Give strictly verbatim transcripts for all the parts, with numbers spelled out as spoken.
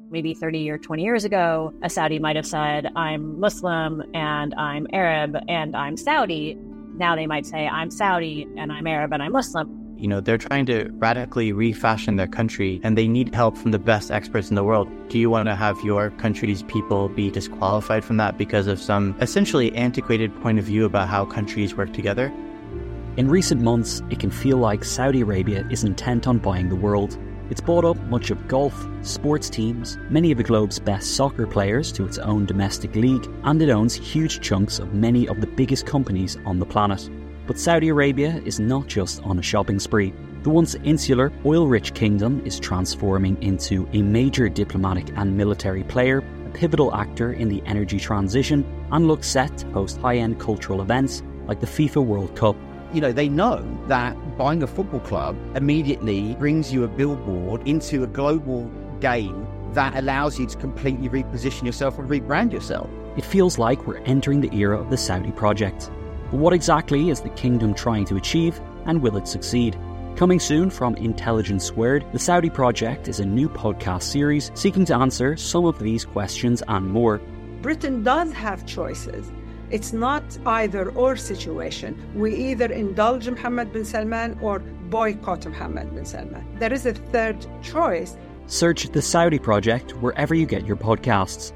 Maybe thirty or twenty years ago, a Saudi might have said, I'm Muslim and I'm Arab and I'm Saudi. Now they might say, I'm Saudi and I'm Arab and I'm Muslim. You know, they're trying to radically refashion their country and they need help from the best experts in the world. Do you want to have your country's people be disqualified from that because of some essentially antiquated point of view about how countries work together? In recent months, it can feel like Saudi Arabia is intent on buying the world. It's bought up much of golf, sports teams, many of the globe's best soccer players to its own domestic league, and it owns huge chunks of many of the biggest companies on the planet. But Saudi Arabia is not just on a shopping spree. The once insular, oil-rich kingdom is transforming into a major diplomatic and military player, a pivotal actor in the energy transition, and looks set to host high-end cultural events like the FIFA World Cup. You know, they know that buying a football club immediately brings you a billboard into a global game that allows you to completely reposition yourself and rebrand yourself. It feels like we're entering the era of the Saudi project. But what exactly is the kingdom trying to achieve, and will it succeed? Coming soon from Intelligence Squared, the Saudi Project is a new podcast series seeking to answer some of these questions and more. Britain does have choices. It's not either or situation. We either indulge Mohammed bin Salman or boycott Mohammed bin Salman. There is a third choice. Search The Saudi Project wherever you get your podcasts.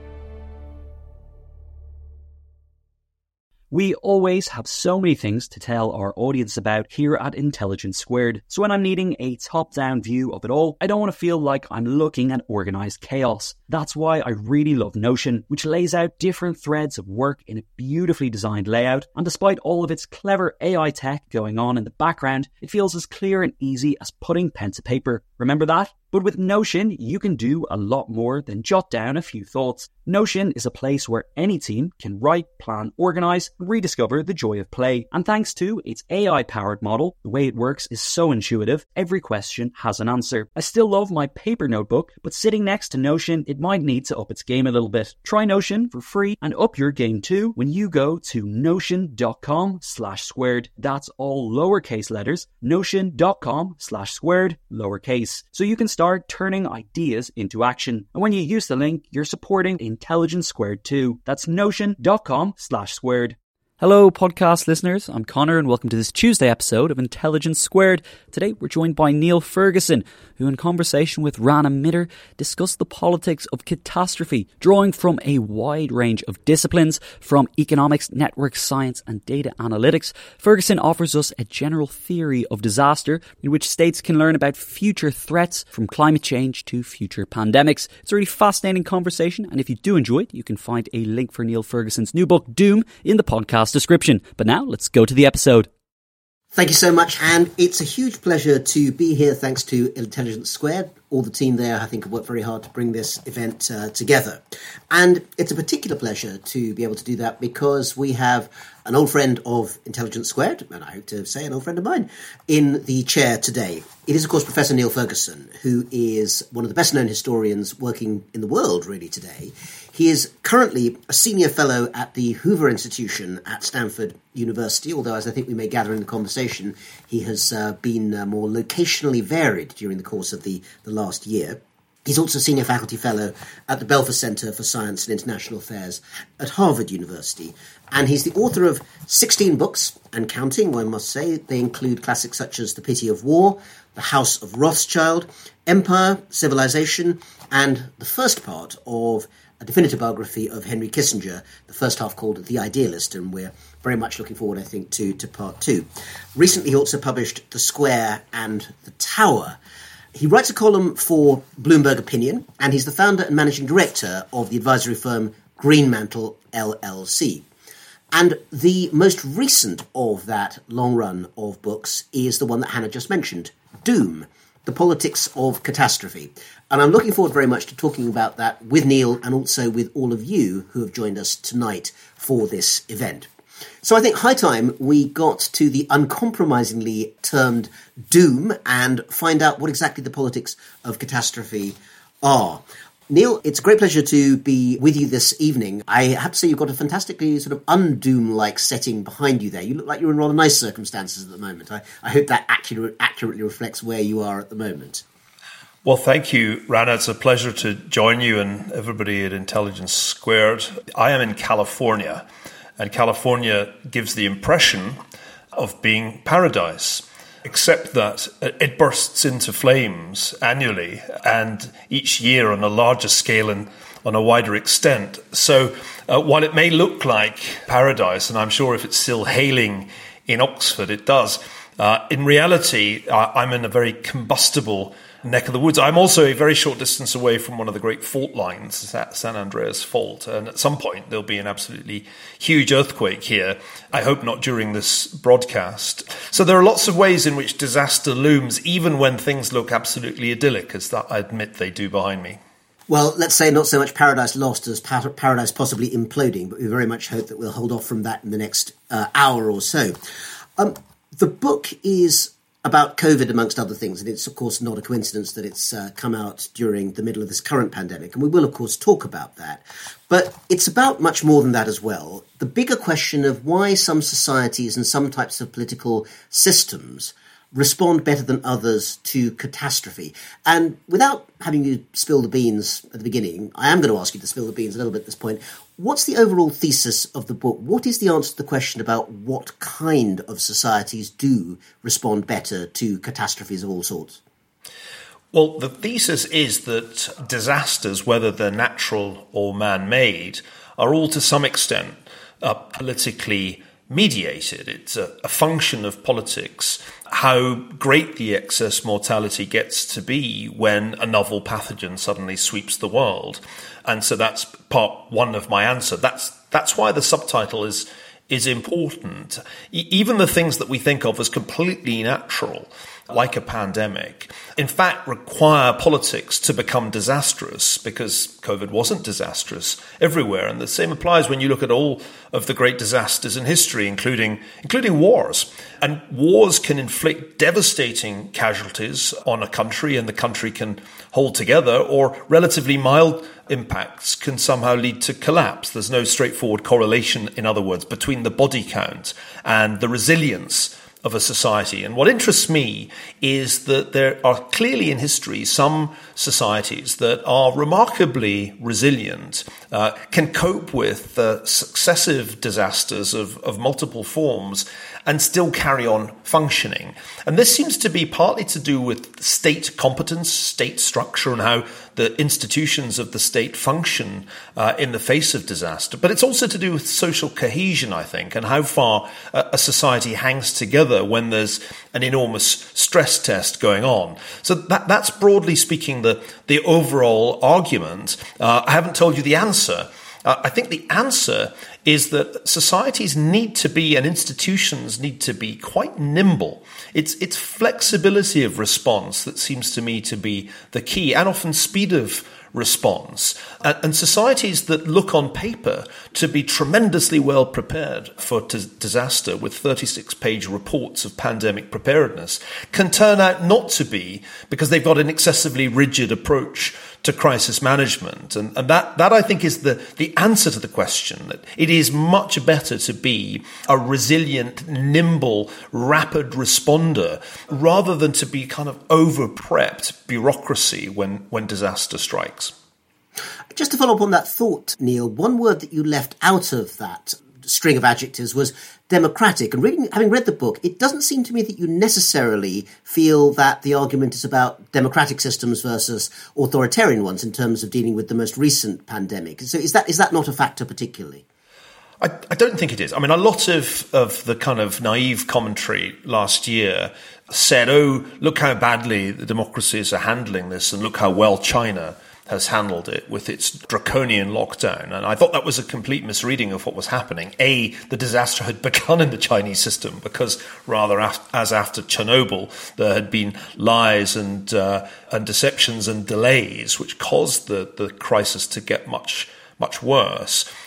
We always have so many things to tell our audience about here at Intelligence Squared. So when I'm needing a top-down view of it all, I don't want to feel like I'm looking at organised chaos. That's why I really love Notion, which lays out different threads of work in a beautifully designed layout. And despite all of its clever A I tech going on in the background, it feels as clear and easy as putting pen to paper. Remember that? But with Notion, you can do a lot more than jot down a few thoughts. Notion is a place where any team can write, plan, organise, and rediscover the joy of play. And thanks to its A I-powered model, the way it works is so intuitive, every question has an answer. I still love my paper notebook, but sitting next to Notion, it might need to up its game a little bit. Try Notion for free and up your game too when you go to notion.com slash squared. That's all lowercase letters, notion.com slash squared, lowercase. So you can start Start turning ideas into action. And when you use the link, you're supporting Intelligence Squared too. That's notion.com slash squared. Hello, podcast listeners. I'm Connor, and welcome to this Tuesday episode of Intelligence Squared. Today, we're joined by Neil Ferguson, who, in conversation with Rana Mitter, discussed the politics of catastrophe, drawing from a wide range of disciplines, from economics, network science, and data analytics. Ferguson offers us a general theory of disaster, in which states can learn about future threats, from climate change to future pandemics. It's a really fascinating conversation, and if you do enjoy it, you can find a link for Neil Ferguson's new book, Doom, in the podcast description. But now let's go to the episode. Thank you so much, and it's a huge pleasure to be here thanks to Intelligence Squared. All the team there, I think, have worked very hard to bring this event uh, together. And it's a particular pleasure to be able to do that because we have an old friend of Intelligence Squared, and I hope to say an old friend of mine, in the chair today. It is, of course, Professor Neil Ferguson, who is one of the best-known historians working in the world, really, today. He is currently a senior fellow at the Hoover Institution at Stanford University, although, as I think we may gather in the conversation, he has uh, been uh, more locationally varied during the course of the, the last year. He's also senior faculty fellow at the Belfer Center for Science and International Affairs at Harvard University. And he's the author of sixteen books, and counting, one must say. They include classics such as The Pity of War, The House of Rothschild, Empire, Civilization, and the first part of a definitive biography of Henry Kissinger, the first half called The Idealist, and we're very much looking forward, I think, to, to part two. Recently, he also published The Square and the Tower. He writes a column for Bloomberg Opinion, and he's the founder and managing director of the advisory firm Greenmantle L L C. And the most recent of that long run of books is the one that Hannah just mentioned, Doom, The Politics of Catastrophe. And I'm looking forward very much to talking about that with Neil and also with all of you who have joined us tonight for this event. So I think high time we got to the uncompromisingly termed Doom and find out what exactly the politics of catastrophe are. Neil, it's a great pleasure to be with you this evening. I have to say you've got a fantastically sort of un-Doom-like setting behind you there. You look like you're in rather nice circumstances at the moment. I, I hope that accurate, accurately reflects where you are at the moment. Well, thank you, Rana. It's a pleasure to join you and everybody at Intelligence Squared. I am in California, and California gives the impression of being paradise, except that it bursts into flames annually and each year on a larger scale and on a wider extent. So uh, while it may look like paradise, and I'm sure if it's still hailing in Oxford, it does, uh, in reality, uh, I'm in a very combustible neck of the woods. I'm also a very short distance away from one of the great fault lines, San Andreas Fault, and at some point there'll be an absolutely huge earthquake here. I hope not during this broadcast. So there are lots of ways in which disaster looms, even when things look absolutely idyllic, as that I admit they do behind me. Well, let's say not so much paradise lost as pa- paradise possibly imploding, but we very much hope that we'll hold off from that in the next uh, hour or so. Um, the book is about COVID, amongst other things, and it's, of course, not a coincidence that it's uh, come out during the middle of this current pandemic, and we will, of course, talk about that. But it's about much more than that as well. The bigger question of why some societies and some types of political systems respond better than others to catastrophe. And without having you spill the beans at the beginning, I am going to ask you to spill the beans a little bit at this point. What's the overall thesis of the book? What is the answer to the question about what kind of societies do respond better to catastrophes of all sorts? Well, the thesis is that disasters, whether they're natural or man-made, are all to some extent uh, politically mediated. It's a, a function of politics, how great the excess mortality gets to be when a novel pathogen suddenly sweeps the world. And so that's part one of my answer. That's that's why the subtitle is is important. E- even the things that we think of as completely natural, like a pandemic, in fact require politics to become disastrous, because COVID wasn't disastrous everywhere. And the same applies when you look at all of the great disasters in history, including including wars. And wars can inflict devastating casualties on a country, and the country can hold together, or relatively mild impacts can somehow lead to collapse. There's no straightforward correlation, in other words, between the body count and the resilience of a society. And what interests me is that there are clearly in history some societies that are remarkably resilient, uh, can cope with uh, successive disasters of, of multiple forms and still carry on functioning. And this seems to be partly to do with state competence, state structure, and how the institutions of the state function uh, in the face of disaster. But it's also to do with social cohesion, I think, and how far a, a society hangs together when there's an enormous stress test going on. So that, that's broadly speaking the, the overall argument. Uh, I haven't told you the answer. Uh, I think the answer is that societies need to be, and institutions need to be, quite nimble. It's it's flexibility of response that seems to me to be the key, and often speed of response. And, and societies that look on paper to be tremendously well prepared for t- disaster, with thirty-six page reports of pandemic preparedness, can turn out not to be, because they've got an excessively rigid approach to crisis management. And, and that, that I think is the, the answer to the question, that it is much better to be a resilient, nimble, rapid responder rather than to be kind of over-prepped bureaucracy when, when disaster strikes. Just to follow up on that thought, Neil, one word that you left out of that string of adjectives was democratic. And reading, having read the book, it doesn't seem to me that you necessarily feel that the argument is about democratic systems versus authoritarian ones in terms of dealing with the most recent pandemic. So is that is that not a factor particularly? I, I don't think it is. I mean, a lot of, of the kind of naive commentary last year said, oh, look how badly the democracies are handling this, and look how well China has handled it with its draconian lockdown. And I thought that was a complete misreading of what was happening. A, the disaster had begun in the Chinese system, because rather af- as after Chernobyl, there had been lies and uh, and deceptions and delays which caused the, the crisis to get much, much worse.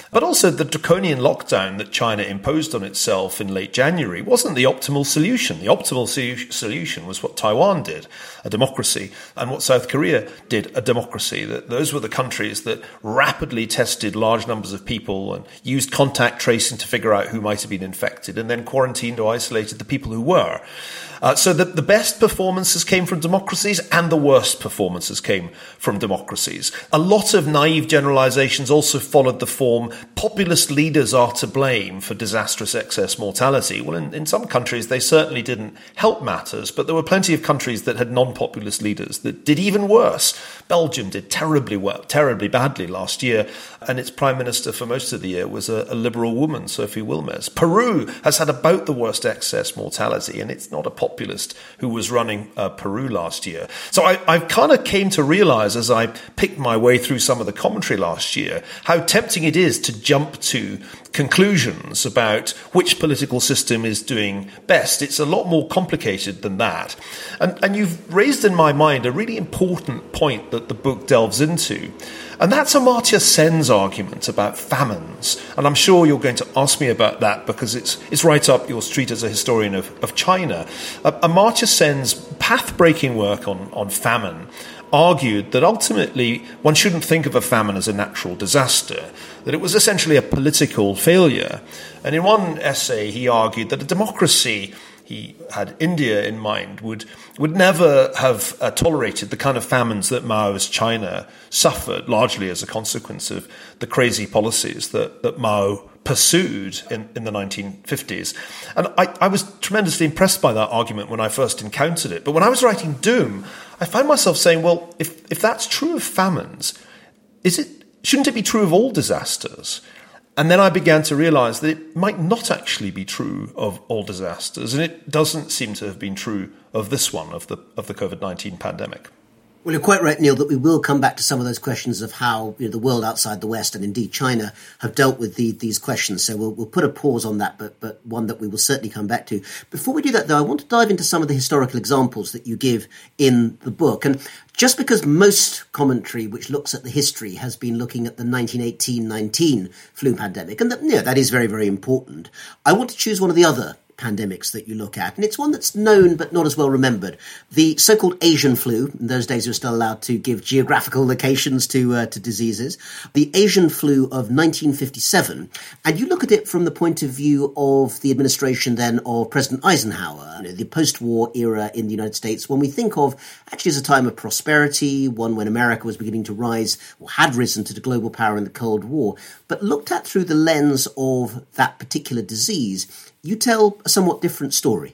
But also the draconian lockdown that China imposed on itself in late January wasn't the optimal solution. The optimal solution was what Taiwan did, a democracy, and what South Korea did, a democracy. That those were the countries that rapidly tested large numbers of people and used contact tracing to figure out who might have been infected, and then quarantined or isolated the people who were. Uh, so the, the best performances came from democracies and the worst performances came from democracies. A lot of naive generalizations also followed the form, populist leaders are to blame for disastrous excess mortality. Well, in, in some countries, they certainly didn't help matters, but there were plenty of countries that had non-populist leaders that did even worse. Belgium did terribly well, terribly badly last year, and its prime minister for most of the year was a, a liberal woman, Sophie Wilmès. Peru has had about the worst excess mortality, and it's not a populist who was running uh, Peru last year. So I, I kind of came to realize as I picked my way through some of the commentary last year how tempting it is to jump to conclusions about which political system is doing best. It's a lot more complicated than that. And, and you've raised in my mind a really important point that the book delves into. And that's Amartya Sen's argument about famines. And I'm sure you're going to ask me about that because it's it's right up your street as a historian of, of China. Uh, Amartya Sen's path-breaking work on, on famine argued that ultimately one shouldn't think of a famine as a natural disaster, that it was essentially a political failure. And in one essay, he argued that a democracy, he had India in mind, would would never have uh, tolerated the kind of famines that Mao's China suffered, largely as a consequence of the crazy policies that, that Mao pursued in, in the nineteen fifties. And I, I was tremendously impressed by that argument when I first encountered it. But when I was writing Doom, I found myself saying, well, if, if that's true of famines, is it shouldn't it be true of all disasters? And then I began to realize that it might not actually be true of all disasters, and it doesn't seem to have been true of this one, of the of the COVID nineteen pandemic. Well, you're quite right, Neil, that we will come back to some of those questions of how you know, the world outside the West and indeed China have dealt with the, these questions. So we'll, we'll put a pause on that, but, but one that we will certainly come back to. Before we do that, though, I want to dive into some of the historical examples that you give in the book. And just because most commentary which looks at the history has been looking at the nineteen eighteen nineteen flu pandemic, and that, you know, that is very, very important, I want to choose one of the other pandemics that you look at, and it's one that's known but not as well remembered. The so-called Asian flu. In those days, we were still allowed to give geographical locations to uh, to diseases. The Asian flu of nineteen fifty-seven, and you look at it from the point of view of the administration then of President Eisenhower, you know, the post-war era in the United States, when we think of actually as a time of prosperity, one when America was beginning to rise or had risen to the global power in the Cold War, but looked at through the lens of that particular disease. You tell a somewhat different story.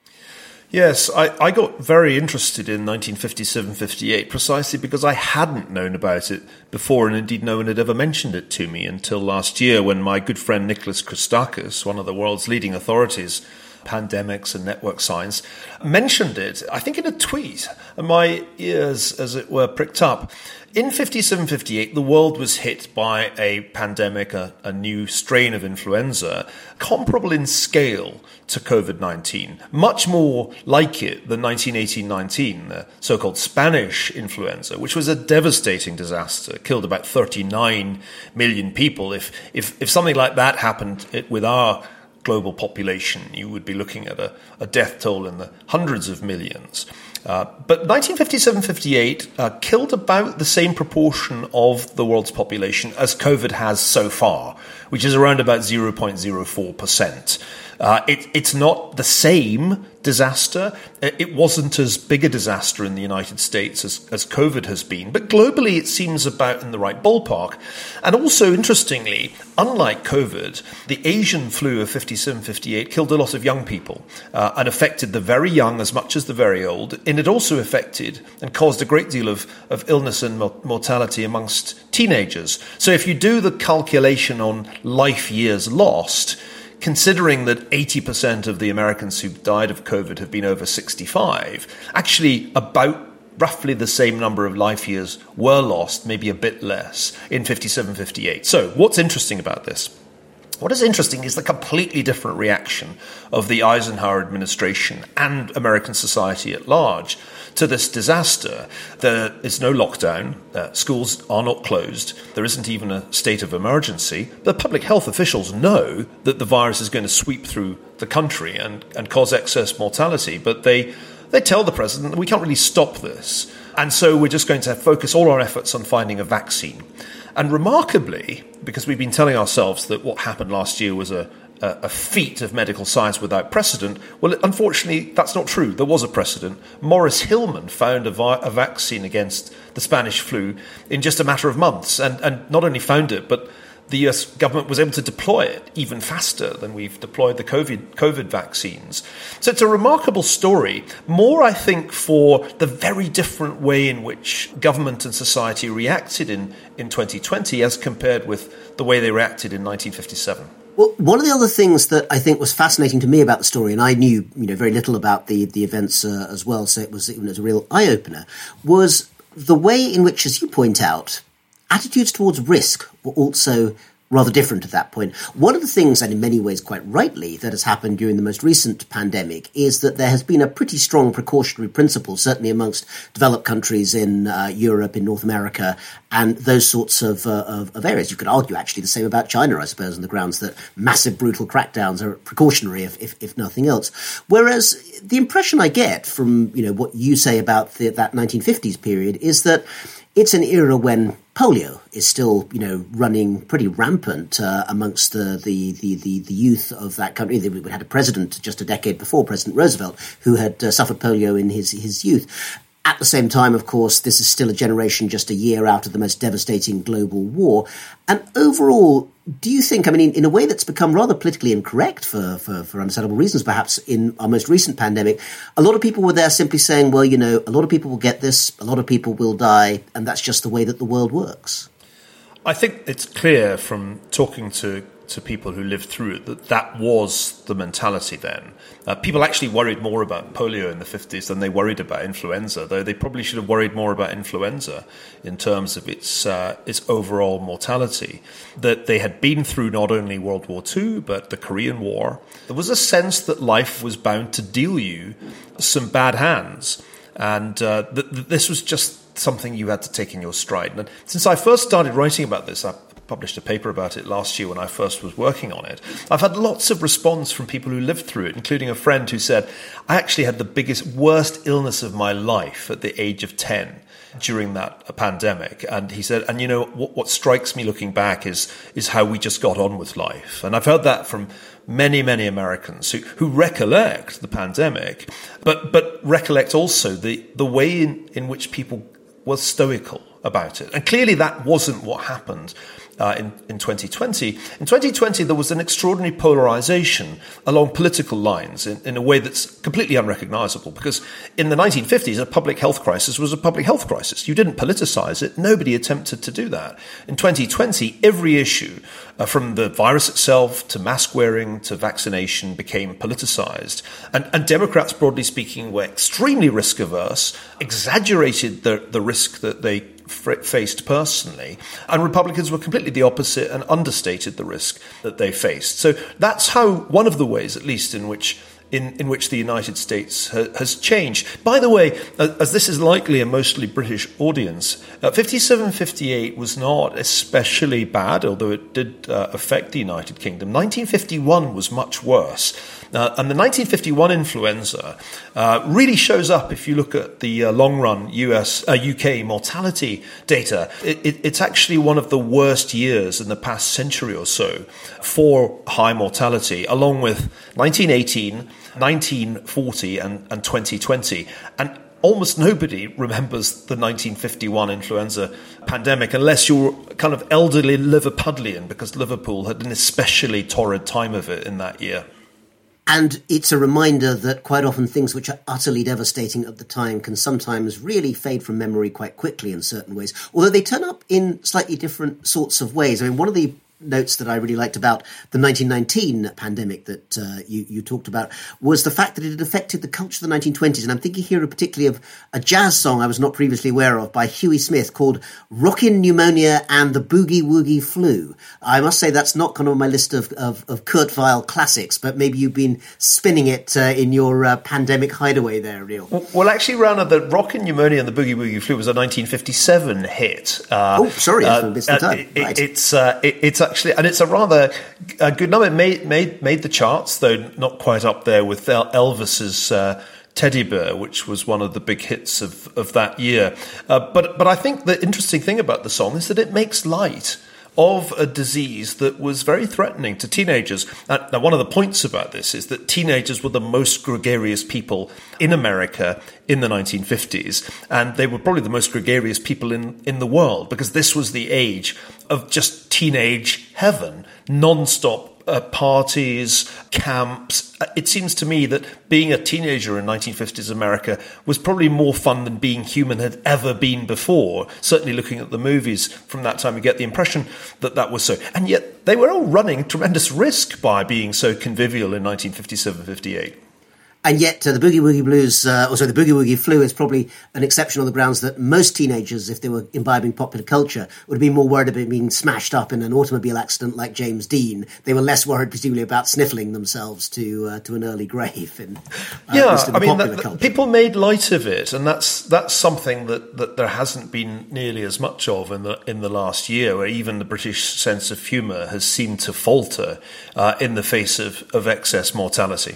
Yes, I, I got very interested in nineteen fifty-seven fifty-eight precisely because I hadn't known about it before, and indeed no one had ever mentioned it to me until last year when my good friend Nicholas Christakis, one of the world's leading authorities, pandemics and network science, mentioned it, I think in a tweet, and my ears, as it were, pricked up. In fifty-seven fifty-eight, the world was hit by a pandemic, a, a new strain of influenza, comparable in scale to COVID nineteen, much more like it than nineteen eighteen nineteen, the so-called Spanish influenza, which was a devastating disaster, killed about thirty-nine million people. If, if, if something like that happened with our global population, you would be looking at a, a death toll in the hundreds of millions. Uh, but nineteen fifty-seven fifty-eight uh, killed about the same proportion of the world's population as COVID has so far, which is around about zero point zero four percent. Uh, it, it's not the same disaster. It wasn't as big a disaster in the United States as, as COVID has been, but globally it seems about in the right ballpark. And also, interestingly, unlike COVID, the Asian flu of fifty-seven fifty-eight killed a lot of young people uh, and affected the very young as much as the very old. And it also affected and caused a great deal of, of illness and mortality amongst teenagers. So if you do the calculation on life years lost, considering that eighty percent of the Americans who've died of COVID have been over sixty-five, actually about roughly the same number of life years were lost, maybe a bit less, in fifty-seven fifty-eight. So what's interesting about this? What is interesting is the completely different reaction of the Eisenhower administration and American society at large to this disaster. There is no lockdown, uh, schools are not closed, there isn't even a state of emergency. The public health officials know that the virus is going to sweep through the country and, and cause excess mortality, but they, they tell the president that we can't really stop this. And so we're just going to focus all our efforts on finding a vaccine. And remarkably, because we've been telling ourselves that what happened last year was a, a, a feat of medical science without precedent, well, unfortunately, that's not true. There was a precedent. Maurice Hillman found a, vi- a vaccine against the Spanish flu in just a matter of months, and, and not only found it, but the U S government was able to deploy it even faster than we've deployed the COVID, COVID vaccines. So it's a remarkable story, more, I think, for the very different way in which government and society reacted in, in twenty twenty as compared with the way they reacted in nineteen fifty-seven. Well, one of the other things that I think was fascinating to me about the story, and I knew you know very little about the, the events uh, as well, so it was, it was a real eye-opener, was the way in which, as you point out, attitudes towards risk were also rather different at that point. One of the things, and in many ways quite rightly, that has happened during the most recent pandemic is that there has been a pretty strong precautionary principle, certainly amongst developed countries in uh, Europe, in North America, and those sorts of, uh, of, of areas. You could argue actually the same about China, I suppose, on the grounds that massive brutal crackdowns are precautionary, if, if, if nothing else. Whereas the impression I get from you know what you say about the, that nineteen fifties period is that it's an era when polio is still, you know, running pretty rampant uh, amongst the, the, the, the, the youth of that country. We had a president just a decade before, President Roosevelt, who had uh, suffered polio in his, his youth. At the same time, of course, this is still a generation just a year out of the most devastating global war. And overall, do you think, I mean, in, in a way that's become rather politically incorrect for, for, for understandable reasons, perhaps, in our most recent pandemic, a lot of people were there simply saying, well, you know, a lot of people will get this, a lot of people will die, and that's just the way that the world works? I think it's clear from talking to to people who lived through it that that was the mentality then. Uh, people actually worried more about polio in the fifties than they worried about influenza, though they probably should have worried more about influenza in terms of its uh, its overall mortality. That they had been through not only World War Two, but the Korean War. There was a sense that life was bound to deal you some bad hands, and uh, th- th- this was just something you had to take in your stride. And since I first started writing about this, I published a paper about it last year when I first was working on it. I've had lots of response from people who lived through it, including a friend who said, I actually had the biggest, worst illness of my life at the age of ten during that pandemic. And he said, and you know, what, what strikes me looking back is, is how we just got on with life. And I've heard that from many, many Americans who, who recollect the pandemic, but, but recollect also the, the way in, in which people were stoical about it. And clearly that wasn't what happened Uh, in, in twenty twenty. In twenty twenty, there was an extraordinary polarization along political lines in, in a way that's completely unrecognizable, because in the nineteen fifties, a public health crisis was a public health crisis. You didn't politicize it. Nobody attempted to do that. In twenty twenty, every issue, uh, from the virus itself to mask wearing to vaccination, became politicized. And, and Democrats, broadly speaking, were extremely risk averse, exaggerated the, the risk that they faced personally, and Republicans were completely the opposite and understated the risk that they faced. So that's how, one of the ways, at least, in which in, in which the United States ha, has changed. By the way, uh, as this is likely a mostly British audience, uh, fifty-seven fifty-eight was not especially bad, although it did uh, affect the United Kingdom. nineteen fifty-one was much worse. Uh, and the nineteen fifty-one influenza uh, really shows up if you look at the uh, long-run U S, uh, U K mortality data. It, it, it's actually one of the worst years in the past century or so for high mortality, along with nineteen eighteen, nineteen forty, and, and twenty twenty. And almost nobody remembers the nineteen fifty-one influenza pandemic unless you're kind of elderly Liverpudlian, because Liverpool had an especially torrid time of it in that year. And it's a reminder that quite often things which are utterly devastating at the time can sometimes really fade from memory quite quickly in certain ways, although they turn up in slightly different sorts of ways. I mean, one of the notes that I really liked about the nineteen nineteen pandemic that uh, you, you talked about was the fact that it had affected the culture of the nineteen twenties. And I'm thinking here particularly of a jazz song I was not previously aware of by Huey Smith called Rockin' Pneumonia and the Boogie Woogie Flu. I must say that's not kind of on my list of, of, of Kurt Weill classics, but maybe you've been spinning it uh, in your uh, pandemic hideaway there, Neil. Well, well, actually, Rana, the Rockin' Pneumonia and the Boogie Woogie Flu was a nineteen fifty-seven hit. Uh, oh, sorry, I missed the time. It, right. It's uh, it, it's actually, and it's a rather uh, good number. It made made made the charts, though not quite up there with El- Elvis's uh, Teddy Bear, which was one of the big hits of of that year. Uh, but but I think the interesting thing about the song is that it makes light of a disease that was very threatening to teenagers. Now, now, one of the points about this is that teenagers were the most gregarious people in America in the nineteen fifties, and they were probably the most gregarious people in, in the world, because this was the age of just teenage heaven, non-stop Uh, parties, camps. It seems to me that being a teenager in nineteen fifties America was probably more fun than being human had ever been before. Certainly looking at the movies from that time, you get the impression that that was so. And yet they were all running tremendous risk by being so convivial in nineteen fifty-seven fifty-eight. And yet uh, the Boogie Woogie Blues, uh, or sorry, the Boogie Woogie Flu is probably an exception on the grounds that most teenagers, if they were imbibing popular culture, would be more worried about being smashed up in an automobile accident like James Dean. They were less worried, presumably, about sniffling themselves to uh, to an early grave. In, uh, yeah, I mean, that, that people made light of it, and that's that's something that, that there hasn't been nearly as much of in the in the last year, where even the British sense of humour has seemed to falter uh, in the face of, of excess mortality.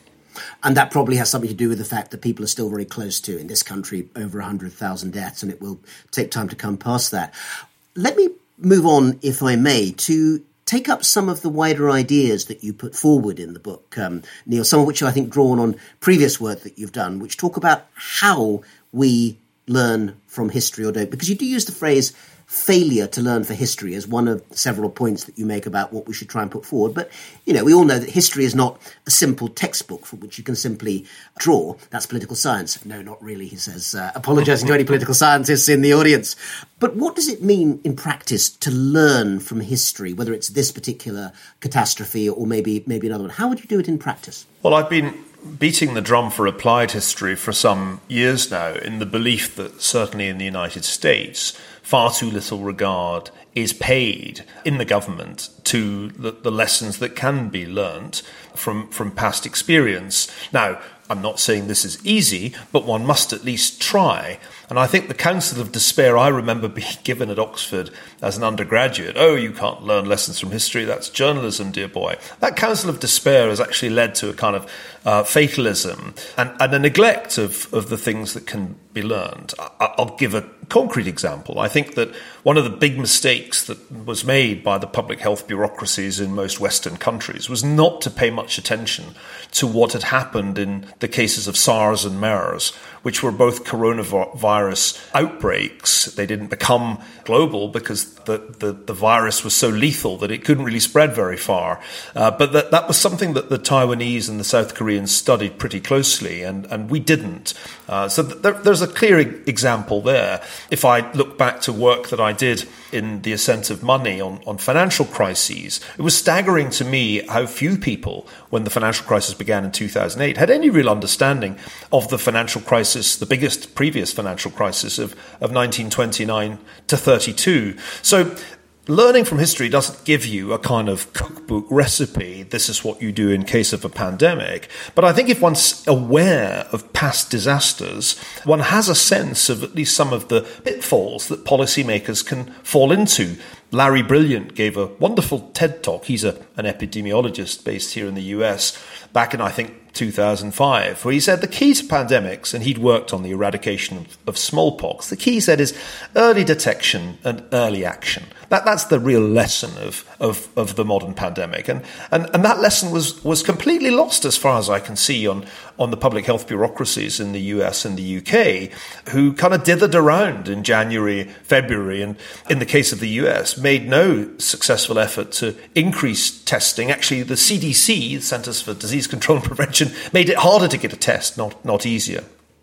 And that probably has something to do with the fact that people are still very close to, in this country, over one hundred thousand deaths, and it will take time to come past that. Let me move on, if I may, to take up some of the wider ideas that you put forward in the book, um, Neil, some of which are, I think, drawn on previous work that you've done, which talk about how we learn from history or don't. Because you do use the phrase failure to learn for history as one of several points that you make about what we should try and put forward. But, you know, we all know that history is not a simple textbook from which you can simply draw. That's political science. No, not really, he says, uh, apologising to any political scientists in the audience. But what does it mean in practice to learn from history, whether it's this particular catastrophe or maybe maybe another one? How would you do it in practice? Well, I've been beating the drum for applied history for some years now, in the belief that certainly in the United States, far too little regard is paid in the government to the, the lessons that can be learnt from, from past experience. Now, I'm not saying this is easy, but one must at least try. And I think the counsel of despair I remember being given at Oxford as an undergraduate, oh, you can't learn lessons from history, that's journalism, dear boy. That counsel of despair has actually led to a kind of uh, fatalism and, and a neglect of, of the things that can be learned. I, I'll give a concrete example. I think that one of the big mistakes that was made by the public health bureaucracies in most Western countries was not to pay much attention to what had happened in the cases of SARS and MERS, which were both coronavirus outbreaks. They didn't become global because the, the, the virus was so lethal that it couldn't really spread very far. Uh, but that, that was something that the Taiwanese and the South Koreans studied pretty closely, and, and we didn't. Uh, so th- there, there's a clear e- example there. If I look back to work that I did in The Ascent of Money on, on financial crises, it was staggering to me how few people, when the financial crisis began in two thousand eight, had any real understanding of the financial crisis, the biggest previous financial crisis of, of nineteen twenty-nine to thirty-two. So learning from history doesn't give you a kind of cookbook recipe, this is what you do in case of a pandemic. But I think if one's aware of past disasters, one has a sense of at least some of the pitfalls that policymakers can fall into. Larry Brilliant gave a wonderful TED Talk. He's a, an epidemiologist based here in the U S back in, I think, two thousand five, where he said the key to pandemics, and he'd worked on the eradication of, of smallpox, the key, he said, is early detection and early action. That, that's the real lesson of, of, of the modern pandemic. And, and, and that lesson was, was completely lost, as far as I can see, on, on the public health bureaucracies in the U S and the U K, who kind of dithered around in January, February, and in the case of the U S, made no successful effort to increase testing. Actually, the C D C, the Centers for Disease Control and Prevention, made it harder to get a test, not, not easier.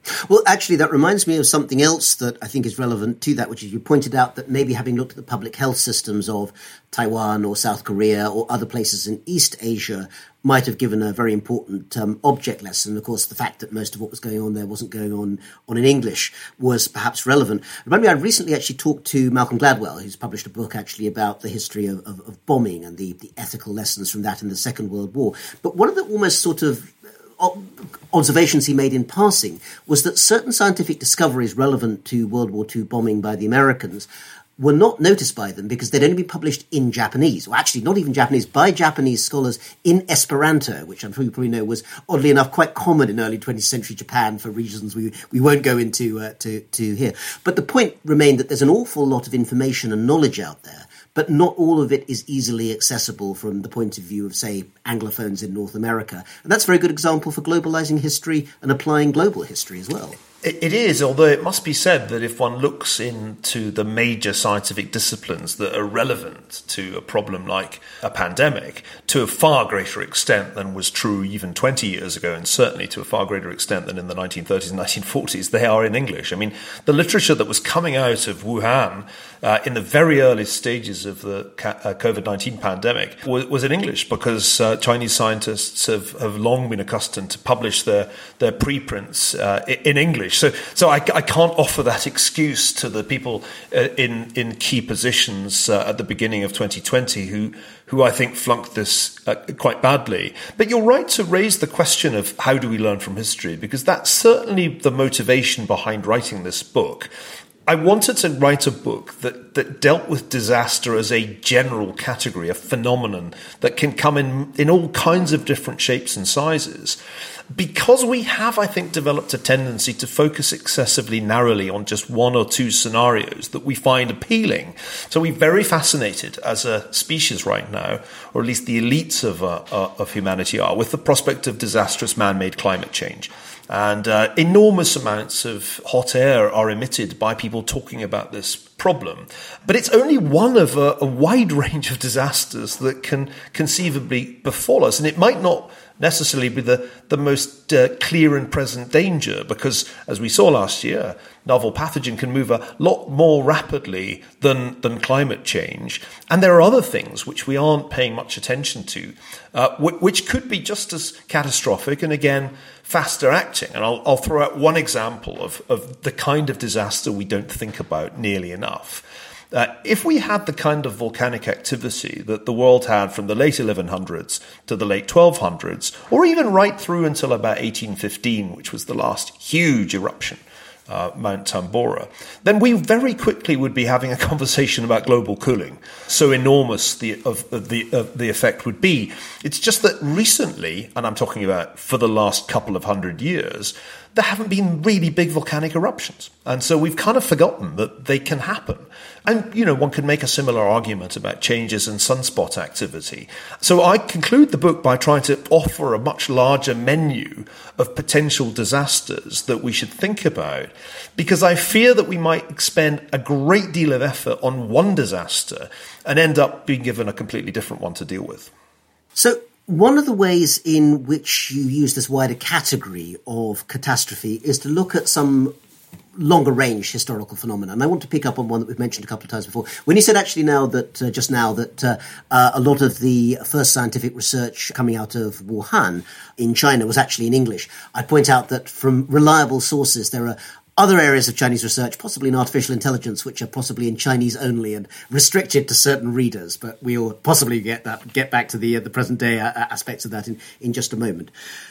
Well, actually, that reminds me of something else that I think is relevant to that, which is you pointed out that maybe having looked at the public health systems of Taiwan or South Korea or other places in East Asia might have given a very important um, object lesson. Of course, the fact that most of what was going on there wasn't going on, on in English was perhaps relevant. Remind me, I recently actually talked to Malcolm Gladwell, who's published a book actually about the history of, of, of bombing and the, the ethical lessons from that in the Second World War. But one of the almost sort of observations he made in passing was that certain scientific discoveries relevant to World War Two bombing by the Americans were not noticed by them because they'd only been published in Japanese, or actually not even Japanese, by Japanese scholars in Esperanto, which I'm sure you probably know was, oddly enough, quite common in early twentieth century Japan for reasons we we won't go into uh, to, to here. But the point remained that there's an awful lot of information and knowledge out there, but not all of it is easily accessible from the point of view of, say, Anglophones in North America. And that's a very good example for globalizing history and applying global history as well. It is, although it must be said that if one looks into the major scientific disciplines that are relevant to a problem like a pandemic, to a far greater extent than was true even twenty years ago, and certainly to a far greater extent than in the nineteen thirties and nineteen forties, they are in English. I mean, the literature that was coming out of Wuhan uh, in the very early stages of the uh, COVID nineteen pandemic was, was in English because uh, Chinese scientists have, have long been accustomed to publish their, their preprints uh, in English. So, so I, I can't offer that excuse to the people uh, in in key positions uh, at the beginning of twenty twenty who who I think flunked this uh, quite badly. But you're right to raise the question of how do we learn from history, because that's certainly the motivation behind writing this book. I wanted to write a book that, that dealt with disaster as a general category, a phenomenon that can come in, in all kinds of different shapes and sizes. Because we have, I think, developed a tendency to focus excessively narrowly on just one or two scenarios that we find appealing. So we're very fascinated as a species right now, or at least the elites of, uh, uh, of humanity are, with the prospect of disastrous man-made climate change. And uh, enormous amounts of hot air are emitted by people talking about this problem. But it's only one of a, a wide range of disasters that can conceivably befall us. And it might not necessarily be the, the most uh, clear and present danger, because, as we saw last year, novel pathogen can move a lot more rapidly than, than climate change. And there are other things which we aren't paying much attention to, uh, w- which could be just as catastrophic and, again, faster acting. And I'll, I'll throw out one example of, of the kind of disaster we don't think about nearly enough. Uh, if we had the kind of volcanic activity that the world had from the late eleven hundreds to the late twelve hundreds, or even right through until about eighteen fifteen, which was the last huge eruption, uh, Mount Tambora, then we very quickly would be having a conversation about global cooling. So enormous the of, of the of the effect would be. It's just that recently, and I'm talking about for the last couple of hundred years, there haven't been really big volcanic eruptions. And so we've kind of forgotten that they can happen. And, you know, one could make a similar argument about changes in sunspot activity. So I conclude the book by trying to offer a much larger menu of potential disasters that we should think about, because I fear that we might expend a great deal of effort on one disaster and end up being given a completely different one to deal with. So one of the ways in which you use this wider category of catastrophe is to look at some longer range historical phenomena. And I want to pick up on one that we've mentioned a couple of times before. When you said actually now that, uh, just now, that uh, uh, a lot of the first scientific research coming out of Wuhan in China was actually in English, I point out that from reliable sources there are other areas of Chinese research, possibly in artificial intelligence, which are possibly in Chinese only and restricted to certain readers. But we'll possibly get that get back to the uh, the present day uh, aspects of that in, in just a moment.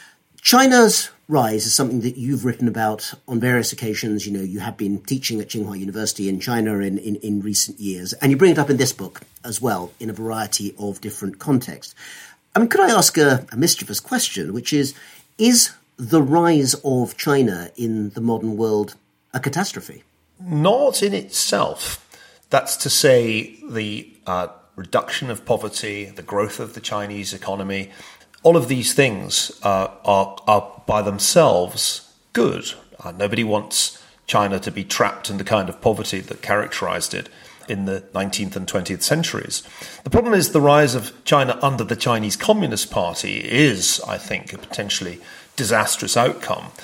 China's rise is something that you've written about on various occasions. You know, you have been teaching at Tsinghua University in China in, in, in recent years, and you bring it up in this book as well in a variety of different contexts. I mean, could I ask a, a mischievous question, which is, is the rise of China in the modern world a catastrophe? Not in itself. That's to say, the uh, reduction of poverty, the growth of the Chinese economy, all of these things uh, are, are by themselves good. Uh, nobody wants China to be trapped in the kind of poverty that characterized it in the nineteenth and twentieth centuries. The problem is the rise of China under the Chinese Communist Party is, I think, a potentially disastrous outcome.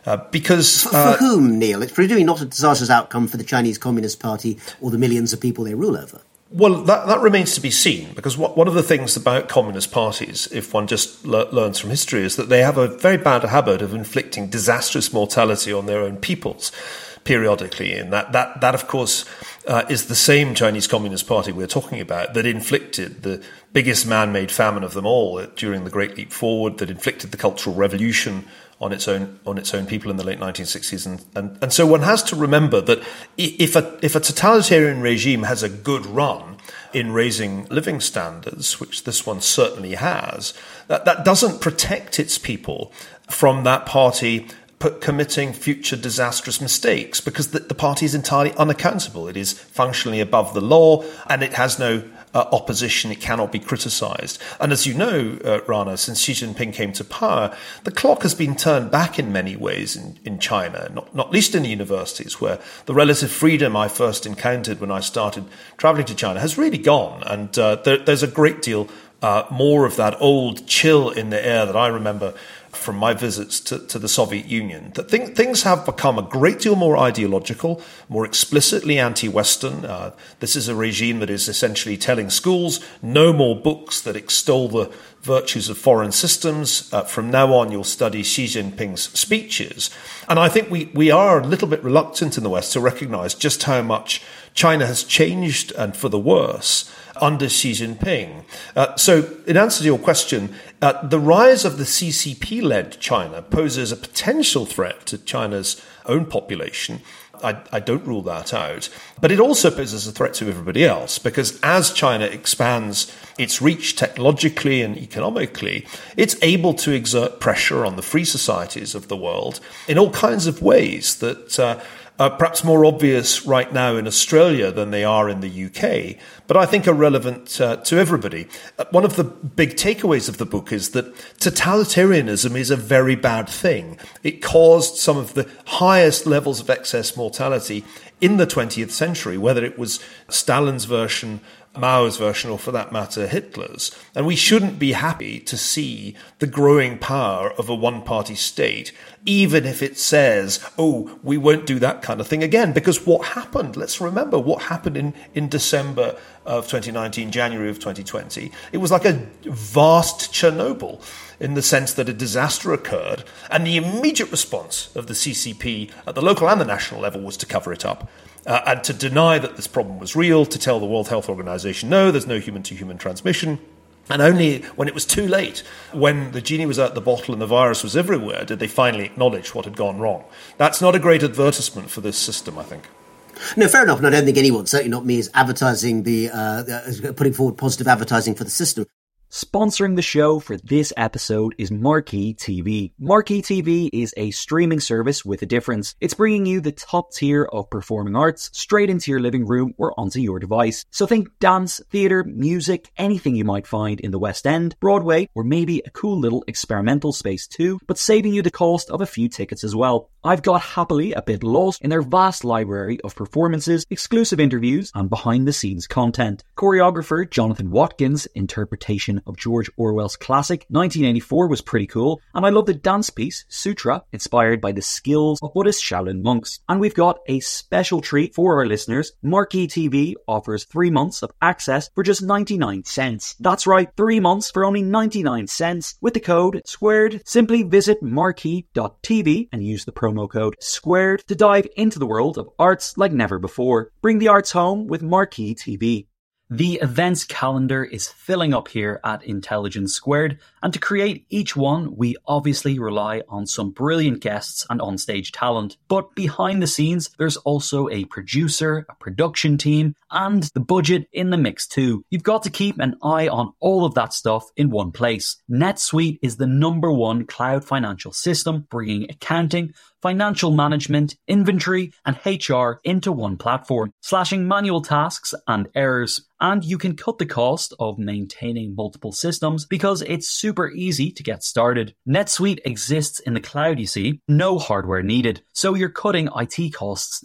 Uh, because For, uh, for whom, Neil? It's presumably not a disastrous outcome for the Chinese Communist Party or the millions of people they rule over. Well, that, that remains to be seen, because what, one of the things about communist parties, if one just le- learns from history, is that they have a very bad habit of inflicting disastrous mortality on their own peoples periodically. And that, that, that of course, uh, is the same Chinese Communist Party we're talking about that inflicted the biggest man-made famine of them all during the Great Leap Forward, that inflicted the Cultural Revolution on its own on its own people in the late nineteen sixties, and, and, and so one has to remember that if a if a totalitarian regime has a good run in raising living standards, which this one certainly has, that, that doesn't protect its people from that party committing future disastrous mistakes, because the, the party is entirely unaccountable. It is functionally above the law, and it has no Uh, opposition. It cannot be criticised. And as you know, uh, Rana, since Xi Jinping came to power, the clock has been turned back in many ways in, in China, not, not least in the universities, where the relative freedom I first encountered when I started travelling to China has really gone. And uh, there, there's a great deal uh, more of that old chill in the air that I remember from my visits to, to the Soviet Union, that th- things have become a great deal more ideological, more explicitly anti-Western. Uh, this is a regime that is essentially telling schools no more books that extol the virtues of foreign systems. Uh, from now on, you'll study Xi Jinping's speeches. And I think we, we are a little bit reluctant in the West to recognize just how much China has changed, and for the worse, under Xi Jinping. Uh, so, in answer to your question, uh, the rise of the C C P-led China poses a potential threat to China's own population. I, I don't rule that out. But it also poses a threat to everybody else, because as China expands its reach technologically and economically, it's able to exert pressure on the free societies of the world in all kinds of ways that uh, are perhaps more obvious right now in Australia than they are in the U K, but I think are relevant uh, to everybody. Uh, one of the big takeaways of the book is that totalitarianism is a very bad thing. It caused some of the highest levels of excess mortality in the twentieth century, whether it was Stalin's version, Mao's version, or for that matter, Hitler's. And we shouldn't be happy to see the growing power of a one-party state, even if it says, oh, we won't do that kind of thing again. Because what happened, let's remember what happened in, in December of twenty nineteen, January of twenty twenty. It was like a vast Chernobyl, in the sense that a disaster occurred, and the immediate response of the C C P at the local and the national level was to cover it up. Uh, and to deny that this problem was real, to tell the World Health Organization, no, there's no human-to-human transmission. And only when it was too late, when the genie was out the bottle and the virus was everywhere, did they finally acknowledge what had gone wrong. That's not a great advertisement for this system, I think. No, fair enough. And I don't think anyone, certainly not me, is advertising the, uh, uh, putting forward positive advertising for the system. Sponsoring the show for this episode is Marquee T V. Marquee T V is a streaming service with a difference. It's bringing you the top tier of performing arts straight into your living room or onto your device. So think dance, theatre, music, anything you might find in the West End, Broadway, or maybe a cool little experimental space too, but saving you the cost of a few tickets as well. I've got happily a bit lost in their vast library of performances, exclusive interviews, and behind-the-scenes content. Choreographer Jonathan Watkins' interpretation of George Orwell's classic nineteen eighty-four was pretty cool, and I love the dance piece Sutra, inspired by the skills of Buddhist Shaolin monks. And we've got a special treat for our listeners. Marquee T V offers three months of access for just ninety-nine cents. That's right, three months for only ninety-nine cents with the code SQUARED. Simply visit marquee dot t v and use the promo code SQUARED to dive into the world of arts like never before. Bring the arts home with Marquee T V. The events calendar is filling up here at Intelligence Squared, and to create each one, we obviously rely on some brilliant guests and onstage talent. But behind the scenes, there's also a producer, a production team, and the budget in the mix too. You've got to keep an eye on all of that stuff in one place. NetSuite is the number one cloud financial system, bringing accounting, financial management, inventory, and H R into one platform, slashing manual tasks and errors. And you can cut the cost of maintaining multiple systems because it's super easy to get started. NetSuite exists in the cloud, you see, no hardware needed, so you're cutting I T costs too.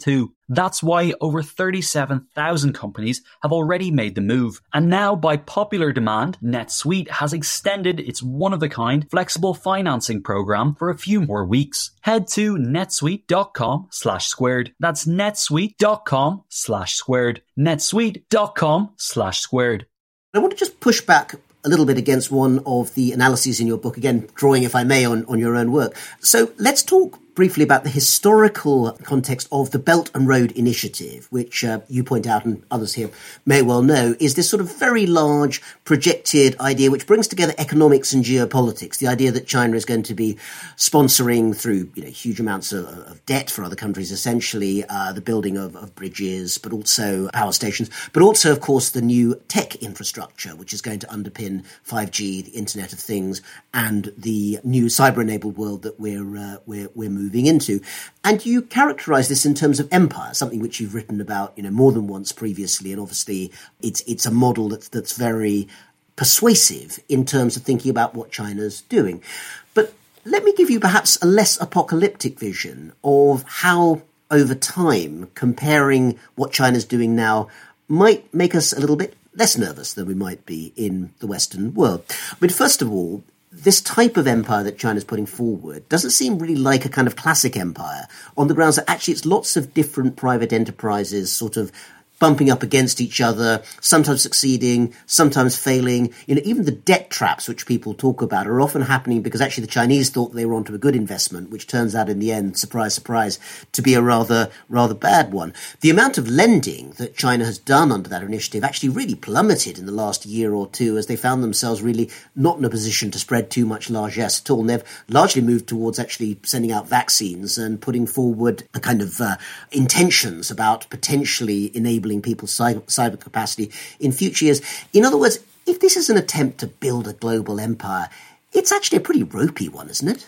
That's why over thirty-seven thousand companies have already made the move. And now, by popular demand, NetSuite has extended its one-of-a-kind flexible financing program for a few more weeks. Head to netsuite.com slash squared. That's netsuite.com slash squared. netsuite.com slash squared. I want to just push back a little bit against one of the analyses in your book, again, drawing, if I may, on, on your own work. So let's talk briefly about the historical context of the Belt and Road Initiative, which uh, you point out and others here may well know, is this sort of very large projected idea which brings together economics and geopolitics, the idea that China is going to be sponsoring through you know, huge amounts of, of debt for other countries, essentially, uh, the building of, of bridges, but also power stations, but also, of course, the new tech infrastructure, which is going to underpin five G, the Internet of Things, and the new cyber-enabled world that we're, uh, we're, we're moving moving into. And you characterize this in terms of empire, something which you've written about, you know, more than once previously. And obviously it's it's a model that's that's very persuasive in terms of thinking about what China's doing. But let me give you perhaps a less apocalyptic vision of how, over time, comparing what China's doing now might make us a little bit less nervous than we might be in the Western world. I mean, first of all, this type of empire that China's putting forward doesn't seem really like a kind of classic empire, on the grounds that actually it's lots of different private enterprises sort of bumping up against each other, sometimes succeeding, sometimes failing. You know, even the debt traps which people talk about are often happening because actually the Chinese thought they were onto a good investment, which turns out in the end, surprise, surprise, to be a rather, rather bad one. The amount of lending that China has done under that initiative actually really plummeted in the last year or two as they found themselves really not in a position to spread too much largesse at all. And they've largely moved towards actually sending out vaccines and putting forward a kind of uh, intentions about potentially enabling people's cyber, cyber capacity in future years. In other words, if this is an attempt to build a global empire, it's actually a pretty ropey one, isn't it?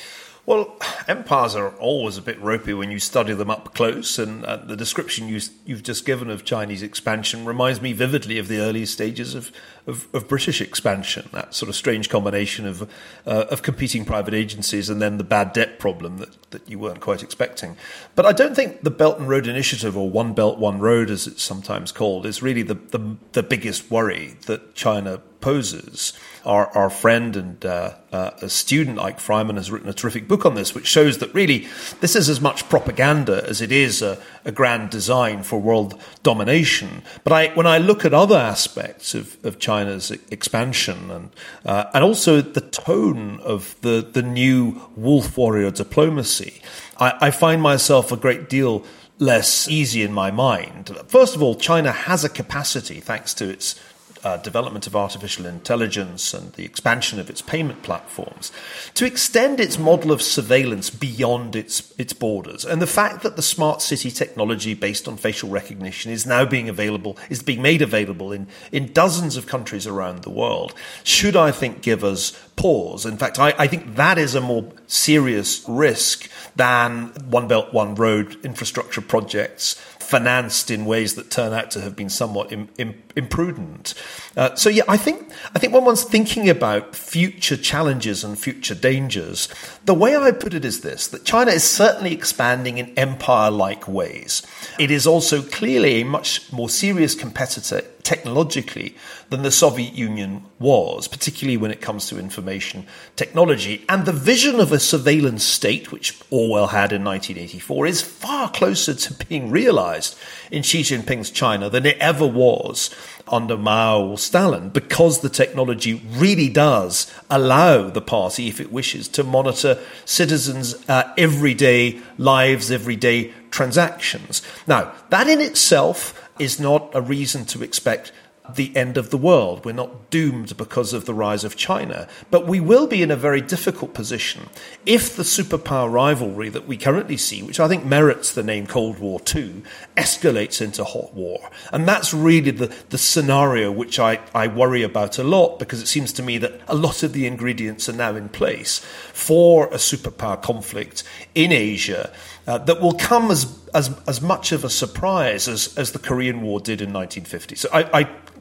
Well, empires are always a bit ropey when you study them up close, and uh, the description you, you've just given of Chinese expansion reminds me vividly of the early stages of, of, of British expansion, that sort of strange combination of uh, of competing private agencies and then the bad debt problem that, that you weren't quite expecting. But I don't think the Belt and Road Initiative, or One Belt, One Road, as it's sometimes called, is really the, the, the biggest worry that China poses. Our, our friend and uh, uh, a student like Freiman has written a terrific book on this, which shows that really this is as much propaganda as it is a, a grand design for world domination. But I, when I look at other aspects of, of China's expansion and uh, and also the tone of the, the new wolf warrior diplomacy, I, I find myself a great deal less easy in my mind. First of all, China has a capacity, thanks to its Uh, development of artificial intelligence and the expansion of its payment platforms, to extend its model of surveillance beyond its its borders. And the fact that the smart city technology based on facial recognition is now being available, is being made available in, in dozens of countries around the world, should, I think, give us pause. In fact, I, I think that is a more serious risk than One Belt, One Road infrastructure projects financed in ways that turn out to have been somewhat im, im, imprudent. Uh, so, yeah, I think I think when one's thinking about future challenges and future dangers, the way I put it is this, that China is certainly expanding in empire-like ways. It is also clearly a much more serious competitor technologically than the Soviet Union was, particularly when it comes to information technology. And the vision of a surveillance state, which Orwell had in nineteen eighty-four, is far closer to being realized in Xi Jinping's China than it ever was under Mao or Stalin, because the technology really does allow the party, if it wishes, to monitor citizens' uh, everyday lives, everyday transactions. Now, that in itself is not a reason to expect the end of the world. We're not doomed because of the rise of China. But we will be in a very difficult position if the superpower rivalry that we currently see, which I think merits the name Cold War Two, escalates into hot war. And that's really the, the scenario which I, I worry about a lot, because it seems to me that a lot of the ingredients are now in place for a superpower conflict in Asia uh, that will come as, as, as much of a surprise as, as the Korean War did in nineteen fifty. So I, I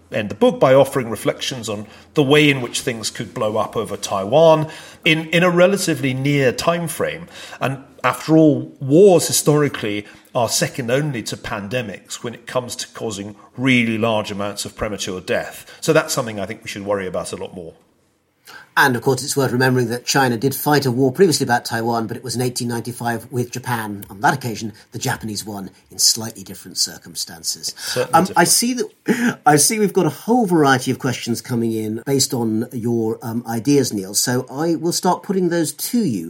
end the book by offering reflections on the way in which things could blow up over Taiwan in, in a relatively near time frame. And after all, wars historically are second only to pandemics when it comes to causing really large amounts of premature death. So that's something I think we should worry about a lot more. And, of course, it's worth remembering that China did fight a war previously about Taiwan, but it was in eighteen ninety-five with Japan. On that occasion, the Japanese won in slightly different circumstances. Um, I see that I see we've got a whole variety of questions coming in based on your um, ideas, Neil. So I will start putting those to you.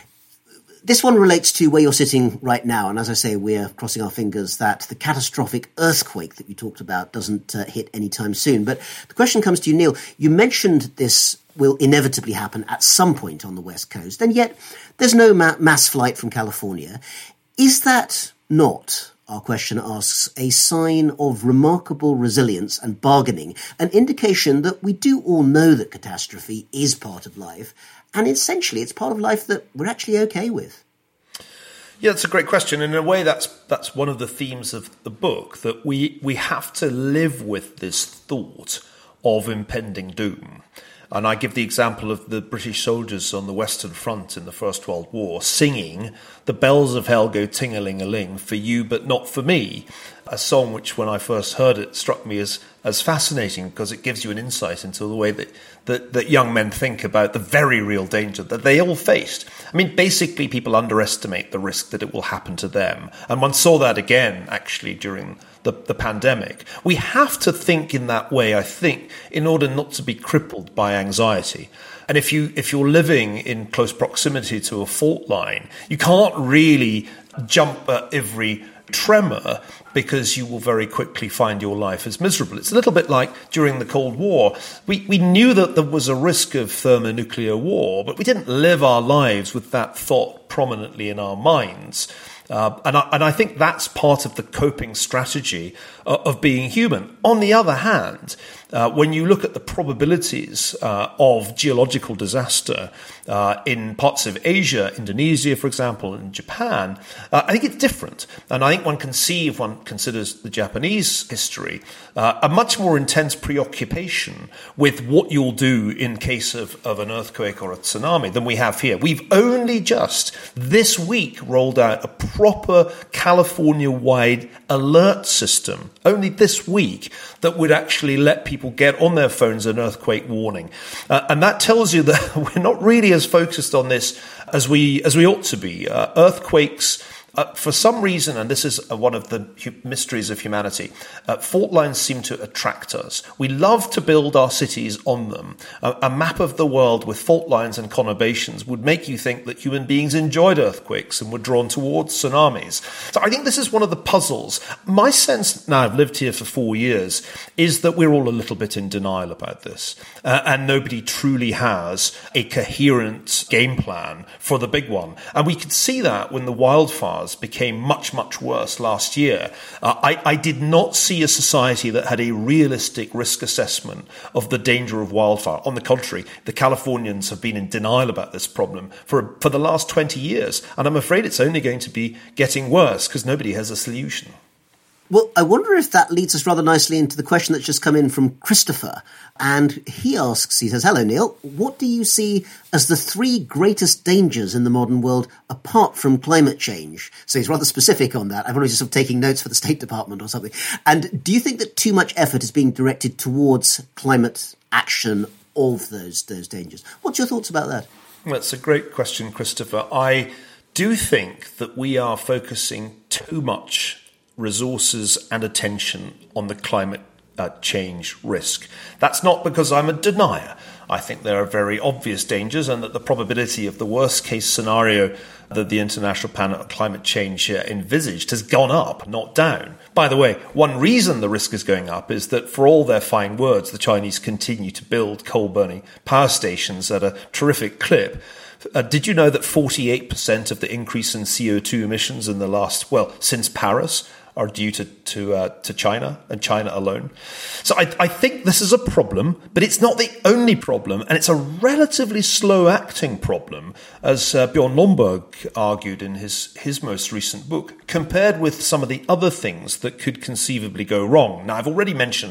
This one relates to where you're sitting right now. And as I say, we're crossing our fingers that the catastrophic earthquake that you talked about doesn't uh, hit anytime soon. But the question comes to you, Neil. You mentioned this will inevitably happen at some point on the West Coast, and yet there's no ma- mass flight from California. Is that not, our question asks, a sign of remarkable resilience and bargaining, an indication that we do all know that catastrophe is part of life, and essentially it's part of life that we're actually okay with? Yeah, that's a great question. In a way, that's that's one of the themes of the book, that we, we have to live with this thought of impending doom. And I give the example of the British soldiers on the Western Front in the First World War singing "The bells of hell go ting-a-ling-a-ling, for you but not for me," a song which, when I first heard it, struck me as, as fascinating because it gives you an insight into the way that, that, that young men think about the very real danger that they all faced. I mean, basically, people underestimate the risk that it will happen to them. And one saw that again, actually, during the, the pandemic. We have to think in that way, I think, in order not to be crippled by anxiety. And if you if you're living in close proximity to a fault line, you can't really jump at every tremor because you will very quickly find your life as miserable. It's a little bit like during the Cold War. We we knew that there was a risk of thermonuclear war, but we didn't live our lives with that thought prominently in our minds. Uh, and, I, and I think that's part of the coping strategy uh, of being human. On the other hand, uh, when you look at the probabilities uh, of geological disaster uh, in parts of Asia, Indonesia, for example, and Japan, uh, I think it's different. And I think one can see, if one considers the Japanese history, uh, a much more intense preoccupation with what you'll do in case of, of an earthquake or a tsunami than we have here. We've only just this week rolled out a proper California-wide alert system, only this week, that would actually let people get on their phones an earthquake warning. Uh, and that tells you that we're not really as focused on this as we as we ought to be. Uh, earthquakes, Uh, for some reason, and this is uh, one of the hu- mysteries of humanity, uh, fault lines seem to attract us. We love to build our cities on them. Uh, a map of the world with fault lines and conurbations would make you think that human beings enjoyed earthquakes and were drawn towards tsunamis. So I think this is one of the puzzles. My sense, now I've lived here for four years, is that we're all a little bit in denial about this. Uh, and nobody truly has a coherent game plan for the big one. And we could see that when the wildfires became much, much worse last year. Uh, I, I did not see a society that had a realistic risk assessment of the danger of wildfire. On the contrary, the Californians have been in denial about this problem for, for the last twenty years. And I'm afraid it's only going to be getting worse because nobody has a solution. Well, I wonder if that leads us rather nicely into the question that's just come in from Christopher. And he asks, he says, "Hello, Neil. What do you see as the three greatest dangers in the modern world apart from climate change?" So he's rather specific on that. I'm probably just sort of taking notes for the State Department or something. And do you think that too much effort is being directed towards climate action of those, those dangers? What's your thoughts about that? That's a great question, Christopher. I do think that we are focusing too much resources and attention on the climate uh, change risk. That's not because I'm a denier. I think there are very obvious dangers and that the probability of the worst case scenario that the International Panel on Climate Change uh, envisaged has gone up, not down. By the way, one reason the risk is going up is that for all their fine words, the Chinese continue to build coal-burning power stations at a terrific clip. Uh, did you know that forty-eight percent of the increase in C O two emissions in the last, well, since Paris, are due to to, uh, to China and China alone? So I, I think this is a problem, but it's not the only problem, and it's a relatively slow-acting problem, as uh, Bjorn Lomborg argued in his, his most recent book, compared with some of the other things that could conceivably go wrong. Now, I've already mentioned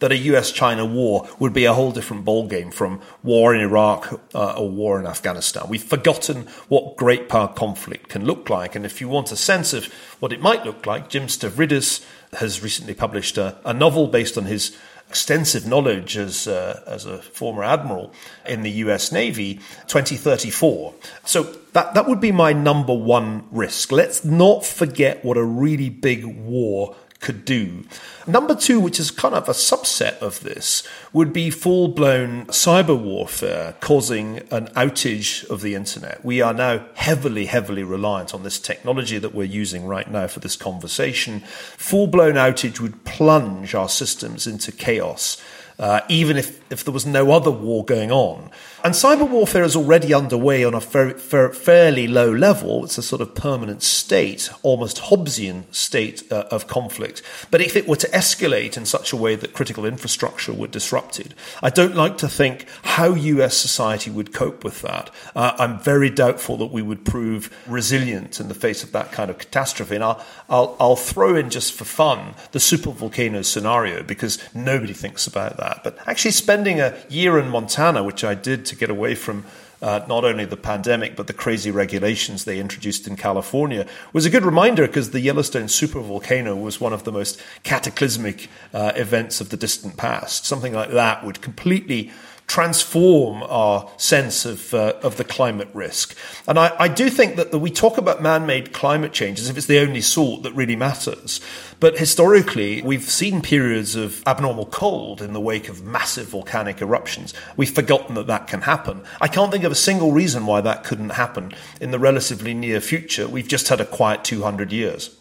that a U S China war would be a whole different ballgame from war in Iraq uh, or war in Afghanistan. We've forgotten what great power conflict can look like. And if you want a sense of what it might look like, Jim Stavridis has recently published a, a novel based on his extensive knowledge as uh, as a former admiral in the U S Navy, twenty thirty-four. So that, that would be my number one risk. Let's not forget what a really big war could do. Number two, which is kind of a subset of this, would be full-blown cyber warfare causing an outage of the internet. We are now heavily, heavily reliant on this technology that we're using right now for this conversation. Full-blown outage would plunge our systems into chaos, uh, even if, if there was no other war going on. And cyber warfare is already underway on a fair, fair, fairly low level. It's a sort of permanent state, almost Hobbesian state uh, of conflict. But if it were to escalate in such a way that critical infrastructure were disrupted, I don't like to think how U S society would cope with that. Uh, I'm very doubtful that we would prove resilient in the face of that kind of catastrophe. And I'll, I'll, I'll throw in just for fun the supervolcano scenario, because nobody thinks about that. But actually spending a year in Montana, which I did to get away from uh, not only the pandemic, but the crazy regulations they introduced in California, was a good reminder, because the Yellowstone supervolcano was one of the most cataclysmic uh, events of the distant past. Something like that would completely transform our sense of uh, of the climate risk. And I, I do think that the, we talk about man-made climate change as if it's the only sort that really matters. But historically, we've seen periods of abnormal cold in the wake of massive volcanic eruptions. We've forgotten that that can happen. I can't think of a single reason why that couldn't happen in the relatively near future. We've just had a quiet two hundred years.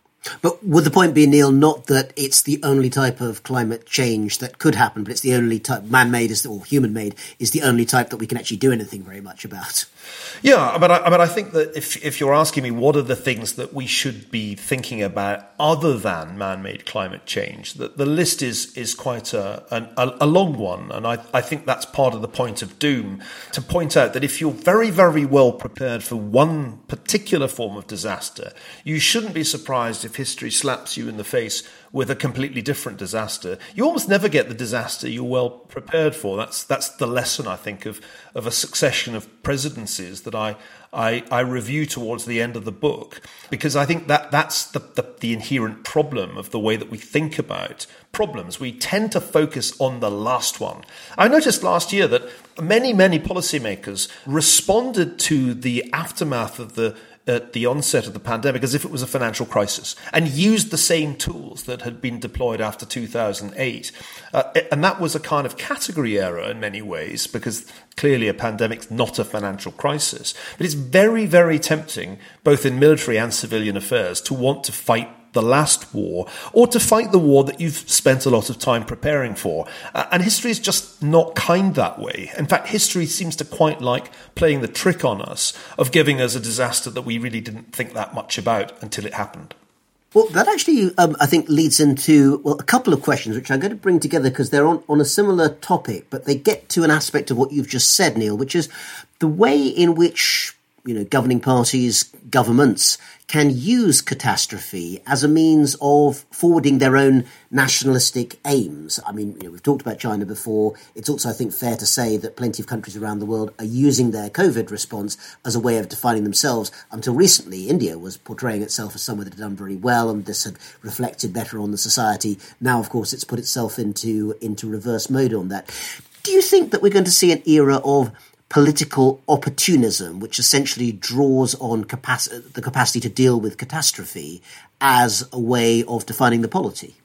But would the point be, Neil, not that it's the only type of climate change that could happen, but it's the only type, man-made is, or human-made, is the only type that we can actually do anything very much about? Yeah, but I, I mean, I think that if if you're asking me what are the things that we should be thinking about other than man-made climate change, the, the list is is quite a, a, a long one. And I, I think that's part of the point of Doom, to point out that if you're very, very well prepared for one particular form of disaster, you shouldn't be surprised if history slaps you in the face with a completely different disaster. You almost never get the disaster you're well prepared for. That's that's the lesson, I think, of, of a succession of presidencies that I, I I review towards the end of the book, because I think that that's the, the, the inherent problem of the way that we think about problems. We tend to focus on the last one. I noticed last year that many, many policymakers responded to the aftermath of the at the onset of the pandemic as if it was a financial crisis, and used the same tools that had been deployed after two thousand eight. Uh, and that was a kind of category error in many ways, because clearly a pandemic's not a financial crisis. But it's very, very tempting, both in military and civilian affairs, to want to fight the last war, or to fight the war that you've spent a lot of time preparing for. Uh, and history is just not kind that way. In fact, history seems to quite like playing the trick on us of giving us a disaster that we really didn't think that much about until it happened. Well, that actually, um, I think, leads into, well, a couple of questions, which I'm going to bring together because they're on, on a similar topic, but they get to an aspect of what you've just said, Neil, which is the way in which, you know, governing parties, governments can use catastrophe as a means of forwarding their own nationalistic aims. I mean, you know, we've talked about China before. It's also, I think, fair to say that plenty of countries around the world are using their COVID response as a way of defining themselves. Until recently, India was portraying itself as somewhere that had done very well, and this had reflected better on the society. Now, of course, it's put itself into, into reverse mode on that. Do you think that we're going to see an era of political opportunism, which essentially draws on capac- the capacity to deal with catastrophe as a way of defining the polity?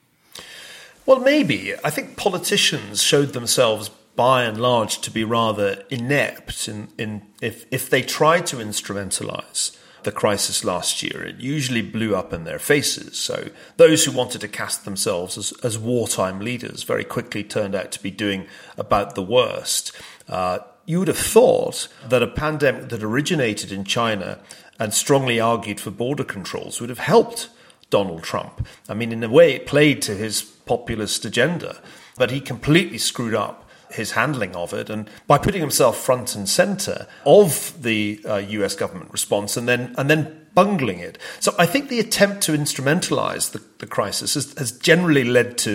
Well, maybe. I think politicians showed themselves by and large to be rather inept in, in if, if they tried to instrumentalize the crisis last year, it usually blew up in their faces. So those who wanted to cast themselves as, as wartime leaders very quickly turned out to be doing about the worst. Uh, You would have thought that a pandemic that originated in China and strongly argued for border controls would have helped Donald Trump. I mean, in a way, it played to his populist agenda, but he completely screwed up his handling of it, and by putting himself front and center of the uh, U S government response and then and then bungling it. So I think the attempt to instrumentalize the, the crisis has, has generally led to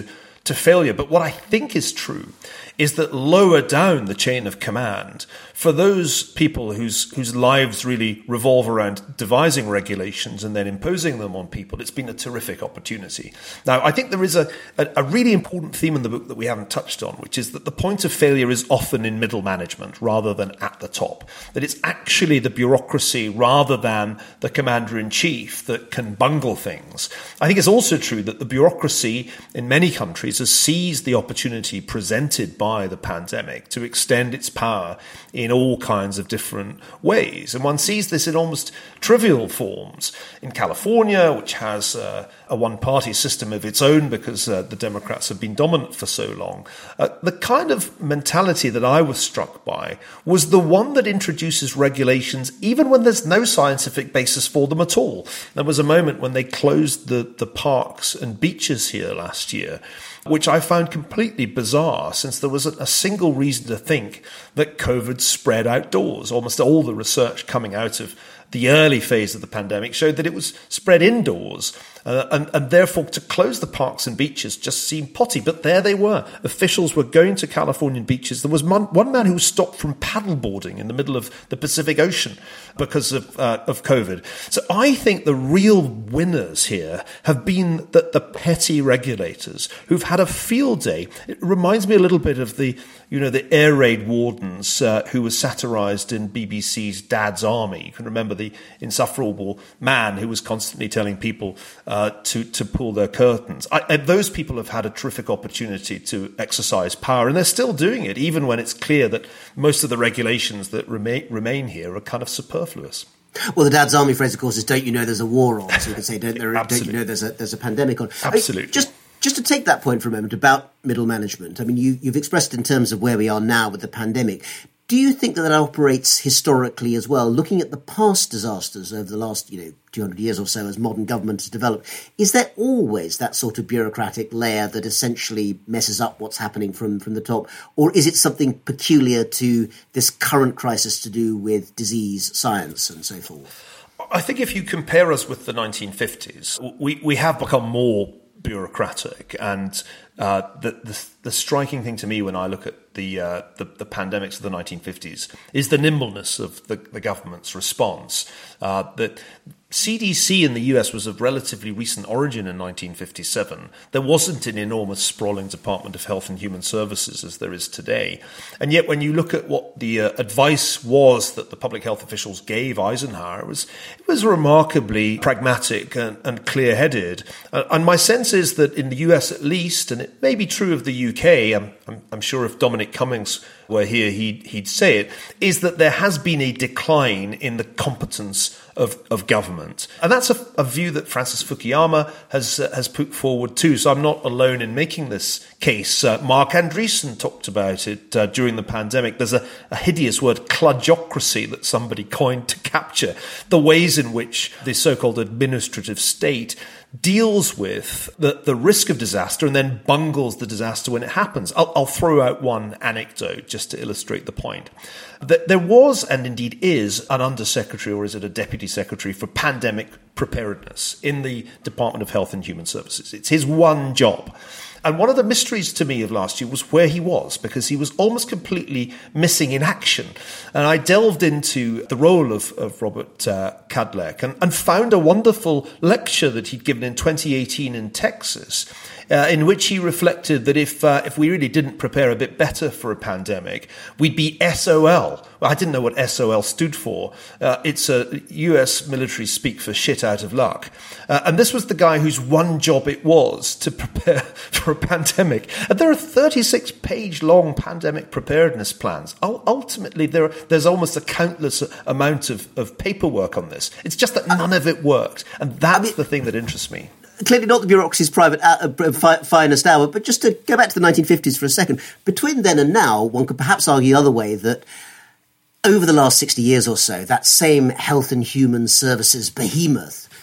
to failure. But what I think is true is that lower down the chain of command, for those people whose whose lives really revolve around devising regulations and then imposing them on people, it's been a terrific opportunity. Now, I think there is a, a, a really important theme in the book that we haven't touched on, which is that the point of failure is often in middle management rather than at the top. That it's actually the bureaucracy rather than the commander-in-chief that can bungle things. I think it's also true that the bureaucracy in many countries has seized the opportunity presented by the pandemic to extend its power in all kinds of different ways. And one sees this in almost trivial forms. In California, which has uh, a one-party system of its own because uh, the Democrats have been dominant for so long, uh, the kind of mentality that I was struck by was the one that introduces regulations even when there's no scientific basis for them at all. There was a moment when they closed the, the parks and beaches here last year, which I found completely bizarre, since there wasn't a single reason to think that COVID spread outdoors. Almost all the research coming out of the early phase of the pandemic showed that it was spread indoors. Uh, and, and therefore, to close the parks and beaches just seemed potty. But there they were. Officials were going to Californian beaches. There was one, one man who was stopped from paddleboarding in the middle of the Pacific Ocean because of uh, of COVID. So I think the real winners here have been the, the petty regulators who've had a field day. It reminds me a little bit of the, you know, the air raid wardens uh, who was satirised in B B C's Dad's Army. You can remember the insufferable man who was constantly telling people Uh, to, to pull their curtains. I, and those people have had a terrific opportunity to exercise power, and they're still doing it, even when it's clear that most of the regulations that remain, remain here are kind of superfluous. Well, the Dad's Army phrase, of course, is "Don't you know there's a war on?" So you can say, "Don't, there, don't you know there's a there's a pandemic on?" Absolutely. I mean, just just to take that point for a moment about middle management. I mean, you, you've expressed in terms of where we are now with the pandemic. Do you think that that operates historically as well? Looking at the past disasters over the last, you know, two hundred years or so as modern government has developed, is there always that sort of bureaucratic layer that essentially messes up what's happening from, from the top? Or is it something peculiar to this current crisis to do with disease, science and so forth? I think if you compare us with the nineteen fifties, we, we have become more bureaucratic, and uh, the, the the striking thing to me when I look at the uh, the, the pandemics of the nineteen fifties is the nimbleness of the, the government's response. Uh, that C D C in the U S was of relatively recent origin in nineteen fifty-seven. There wasn't an enormous sprawling Department of Health and Human Services as there is today. And yet when you look at what the uh, advice was that the public health officials gave Eisenhower, it was, it was remarkably pragmatic and, and clear-headed. Uh, and my sense is that in the U S at least, and it may be true of the U K, I'm, I'm, I'm sure if Dominic Cummings were here, he'd, he'd say it, is that there has been a decline in the competence of, of government. And that's a, a view that Francis Fukuyama has uh, has put forward too. So I'm not alone in making this case. Uh, Mark Andreessen talked about it uh, during the pandemic. There's a, a hideous word, kludgocracy, that somebody coined to capture the ways in which the so-called administrative state deals with the, the risk of disaster and then bungles the disaster when it happens. I'll, I'll throw out one anecdote just to illustrate the point. That there was, and indeed is, an undersecretary, or is it a deputy secretary, for pandemic preparedness in the Department of Health and Human Services. It's his one job. And one of the mysteries to me of last year was where he was, because he was almost completely missing in action. And I delved into the role of, of Robert uh, Kadlec and, and found a wonderful lecture that he'd given in twenty eighteen in Texas, uh, in which he reflected that if uh, if we really didn't prepare a bit better for a pandemic, we'd be S O L. Well, I didn't know what S O L stood for. Uh, it's a U S military speak for shit out of luck. Uh, and this was the guy whose one job it was to prepare for a pandemic. And there are thirty-six page long pandemic preparedness plans. Ultimately, there are, there's almost a countless amount of, of paperwork on this. It's just that none of it worked. And that's I mean, the thing that interests me. Clearly not the bureaucracy's private uh, fi- finest hour, but just to go back to the nineteen fifties for a second, between then and now, one could perhaps argue the other way, that over the last sixty years or so, that same health and human services behemoth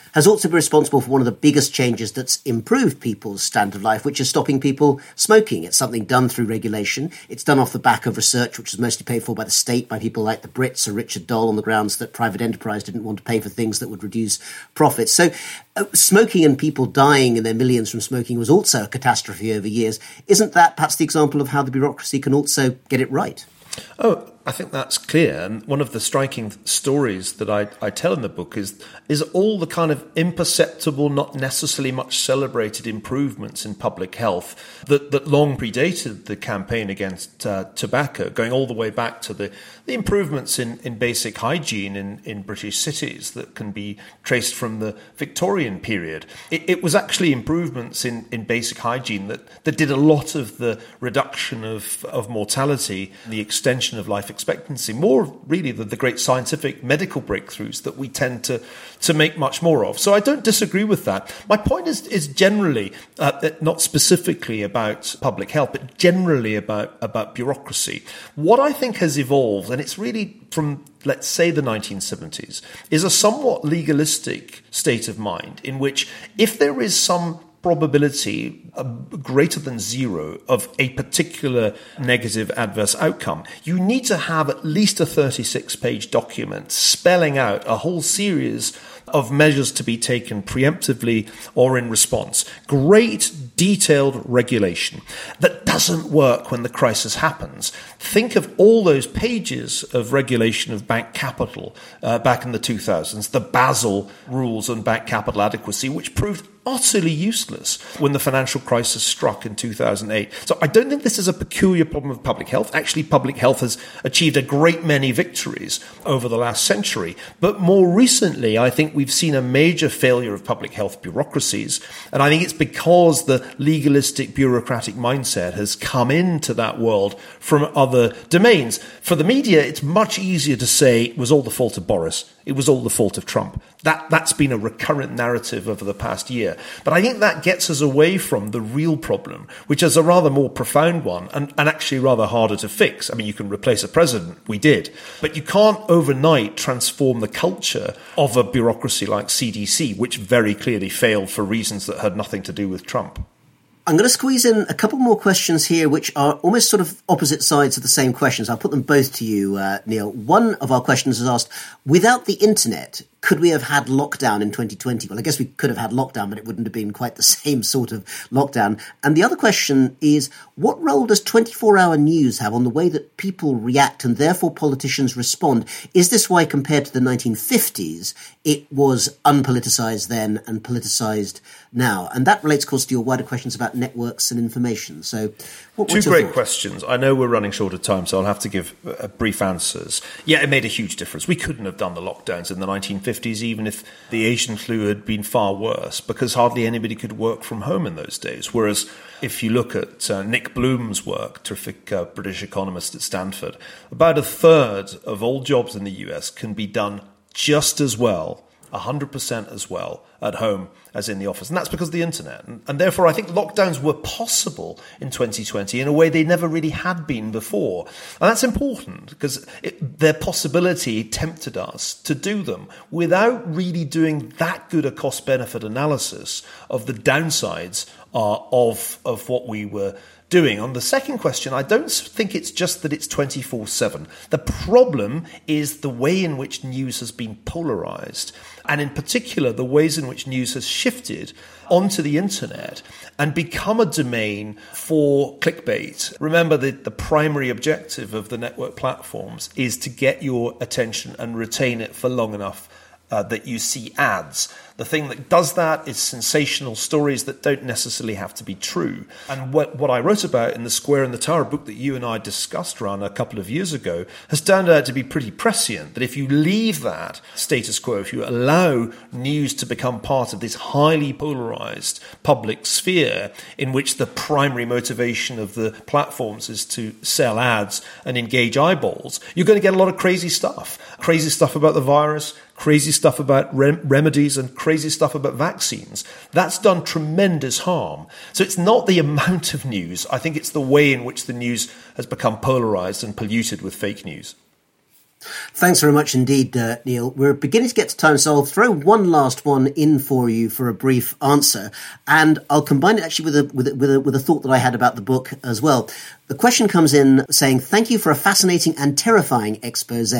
has also been responsible for one of the biggest changes that's improved people's standard of life, which is stopping people smoking. It's something done through regulation. It's done off the back of research, which is mostly paid for by the state, by people like the Brits or Richard Dole, on the grounds that private enterprise didn't want to pay for things that would reduce profits. So uh, smoking and people dying in their millions from smoking was also a catastrophe over years. Isn't that perhaps the example of how the bureaucracy can also get it right? Oh, I think that's clear. And one of the striking stories that I, I tell in the book is is all the kind of imperceptible, not necessarily much celebrated improvements in public health that, that long predated the campaign against uh, tobacco, going all the way back to the, the improvements in, in basic hygiene in, in British cities that can be traced from the Victorian period. It, it was actually improvements in, in basic hygiene that, that did a lot of the reduction of, of mortality, the extension of life expectancy, more really than the great scientific medical breakthroughs that we tend to, to make much more of. So I don't disagree with that. My point is, is generally, uh, not specifically about public health, but generally about, about bureaucracy. What I think has evolved, and it's really from, let's say, the nineteen seventies, is a somewhat legalistic state of mind in which if there is some probability uh, greater than zero of a particular negative adverse outcome, you need to have at least a thirty-six page document spelling out a whole series of measures to be taken preemptively or in response. Great detailed regulation that doesn't work when the crisis happens. Think of all those pages of regulation of bank capital uh, back in the two thousands, the Basel rules on bank capital adequacy, which proved utterly useless when the financial crisis struck in two thousand eight. So I don't think this is a peculiar problem of public health. Actually, public health has achieved a great many victories over the last century. But more recently, I think we've seen a major failure of public health bureaucracies. And I think it's because the legalistic bureaucratic mindset has come into that world from other domains. For the media, it's much easier to say it was all the fault of Boris. It was all the fault of Trump. That, that's been a recurrent narrative over the past year. But I think that gets us away from the real problem, which is a rather more profound one and, and actually rather harder to fix. I mean, you can replace a president. We did. But you can't overnight transform the culture of a bureaucracy like C D C, which very clearly failed for reasons that had nothing to do with Trump. I'm going to squeeze in a couple more questions here, which are almost sort of opposite sides of the same questions. I'll put them both to you, uh, Neil. One of our questions is asked, without the internet, could we have had lockdown in twenty twenty? Well, I guess we could have had lockdown, but it wouldn't have been quite the same sort of lockdown. And the other question is, what role does twenty-four hour news have on the way that people react and therefore politicians respond? Is this why, compared to the nineteen fifties, it was unpoliticized then and politicized now? And that relates, of course, to your wider questions about networks and information. So what, Two great thought? questions. I know we're running short of time, so I'll have to give uh, brief answers. Yeah, it made a huge difference. We couldn't have done the lockdowns in the nineteen fifties, even if the Asian flu had been far worse, because hardly anybody could work from home in those days. Whereas if you look at uh, Nick Bloom's work, terrific uh, British economist at Stanford, about a third of all jobs in the U S can be done just as well, one hundred percent as well, at home as in the office. And that's because of the internet. And, and therefore, I think lockdowns were possible in twenty twenty in a way they never really had been before. And that's important because it, their possibility tempted us to do them without really doing that good a cost-benefit analysis of the downsides uh, of, of what we were doing. On the second question, I don't think it's just that it's twenty-four seven. The problem is the way in which news has been polarized, and in particular, the ways in which news has shifted onto the internet and become a domain for clickbait. Remember that the primary objective of the network platforms is to get your attention and retain it for long enough Uh, that you see ads. The thing that does that is sensational stories that don't necessarily have to be true. And what, what I wrote about in the Square and the Tower book that you and I discussed around a couple of years ago has turned out to be pretty prescient, that if you leave that status quo, if you allow news to become part of this highly polarized public sphere in which the primary motivation of the platforms is to sell ads and engage eyeballs, you're going to get a lot of crazy stuff. Crazy stuff about the virus, crazy stuff about rem- remedies and crazy stuff about vaccines. That's done tremendous harm. So it's not the amount of news. I think it's the way in which the news has become polarized and polluted with fake news. Thanks very much indeed, uh, Neil. We're beginning to get to time, so I'll throw one last one in for you for a brief answer, and I'll combine it actually with a, with a, with a, with a thought that I had about the book as well. The question comes in saying, thank you for a fascinating and terrifying expose.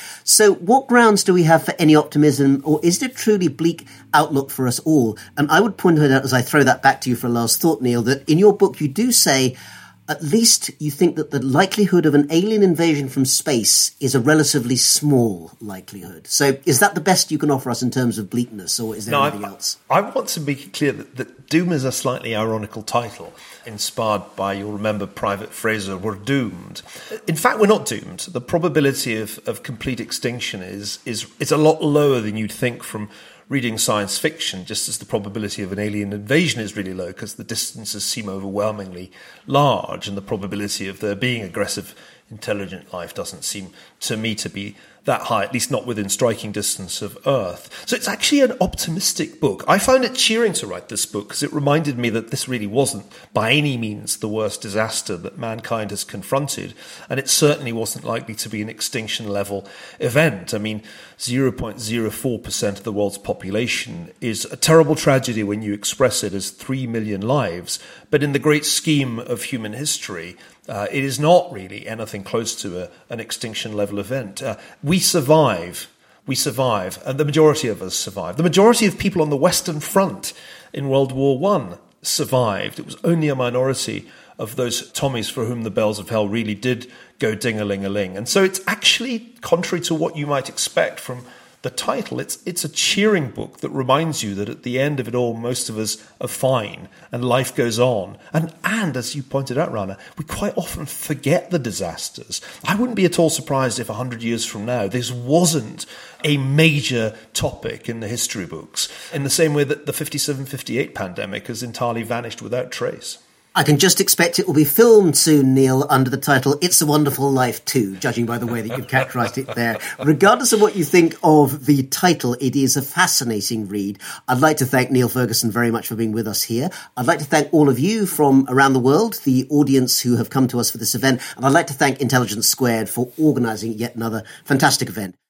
So what grounds do we have for any optimism, or is it a truly bleak outlook for us all? And I would point out, as I throw that back to you for a last thought, Neil, that in your book you do say at least you think that the likelihood of an alien invasion from space is a relatively small likelihood. So is that the best you can offer us in terms of bleakness, or is there no, anything I, else? I want to make it clear that, that Doom is a slightly ironical title, inspired by, you'll remember, Private Fraser, we're doomed. In fact, we're not doomed. The probability of, of complete extinction is, is, is a lot lower than you'd think from reading science fiction, just as the probability of an alien invasion is really low because the distances seem overwhelmingly large, and the probability of there being aggressive, intelligent life doesn't seem to me to be that high, at least not within striking distance of Earth. So it's actually an optimistic book. I found it cheering to write this book because it reminded me that this really wasn't by any means the worst disaster that mankind has confronted, and it certainly wasn't likely to be an extinction-level event. I mean, zero point zero four percent of the world's population is a terrible tragedy when you express it as three million lives, but in the great scheme of human history, Uh, it is not really anything close to a, an extinction-level event. Uh, we survive. We survive, and the majority of us survive. The majority of people on the Western Front in World War One survived. It was only a minority of those Tommies for whom the bells of hell really did go ding-a-ling-a-ling. And so it's actually contrary to what you might expect from the title. It's it's a cheering book that reminds you that at the end of it all, most of us are fine and life goes on. And, and as you pointed out, Rana, we quite often forget the disasters. I wouldn't be at all surprised if one hundred years from now this wasn't a major topic in the history books, in the same way that the fifty-seven fifty-eight pandemic has entirely vanished without trace. I can just expect it will be filmed soon, Neil, under the title It's a Wonderful Life Too, judging by the way that you've characterised it there. Regardless of what you think of the title, it is a fascinating read. I'd like to thank Neil Ferguson very much for being with us here. I'd like to thank all of you from around the world, the audience who have come to us for this event. And I'd like to thank Intelligence Squared for organising yet another fantastic event.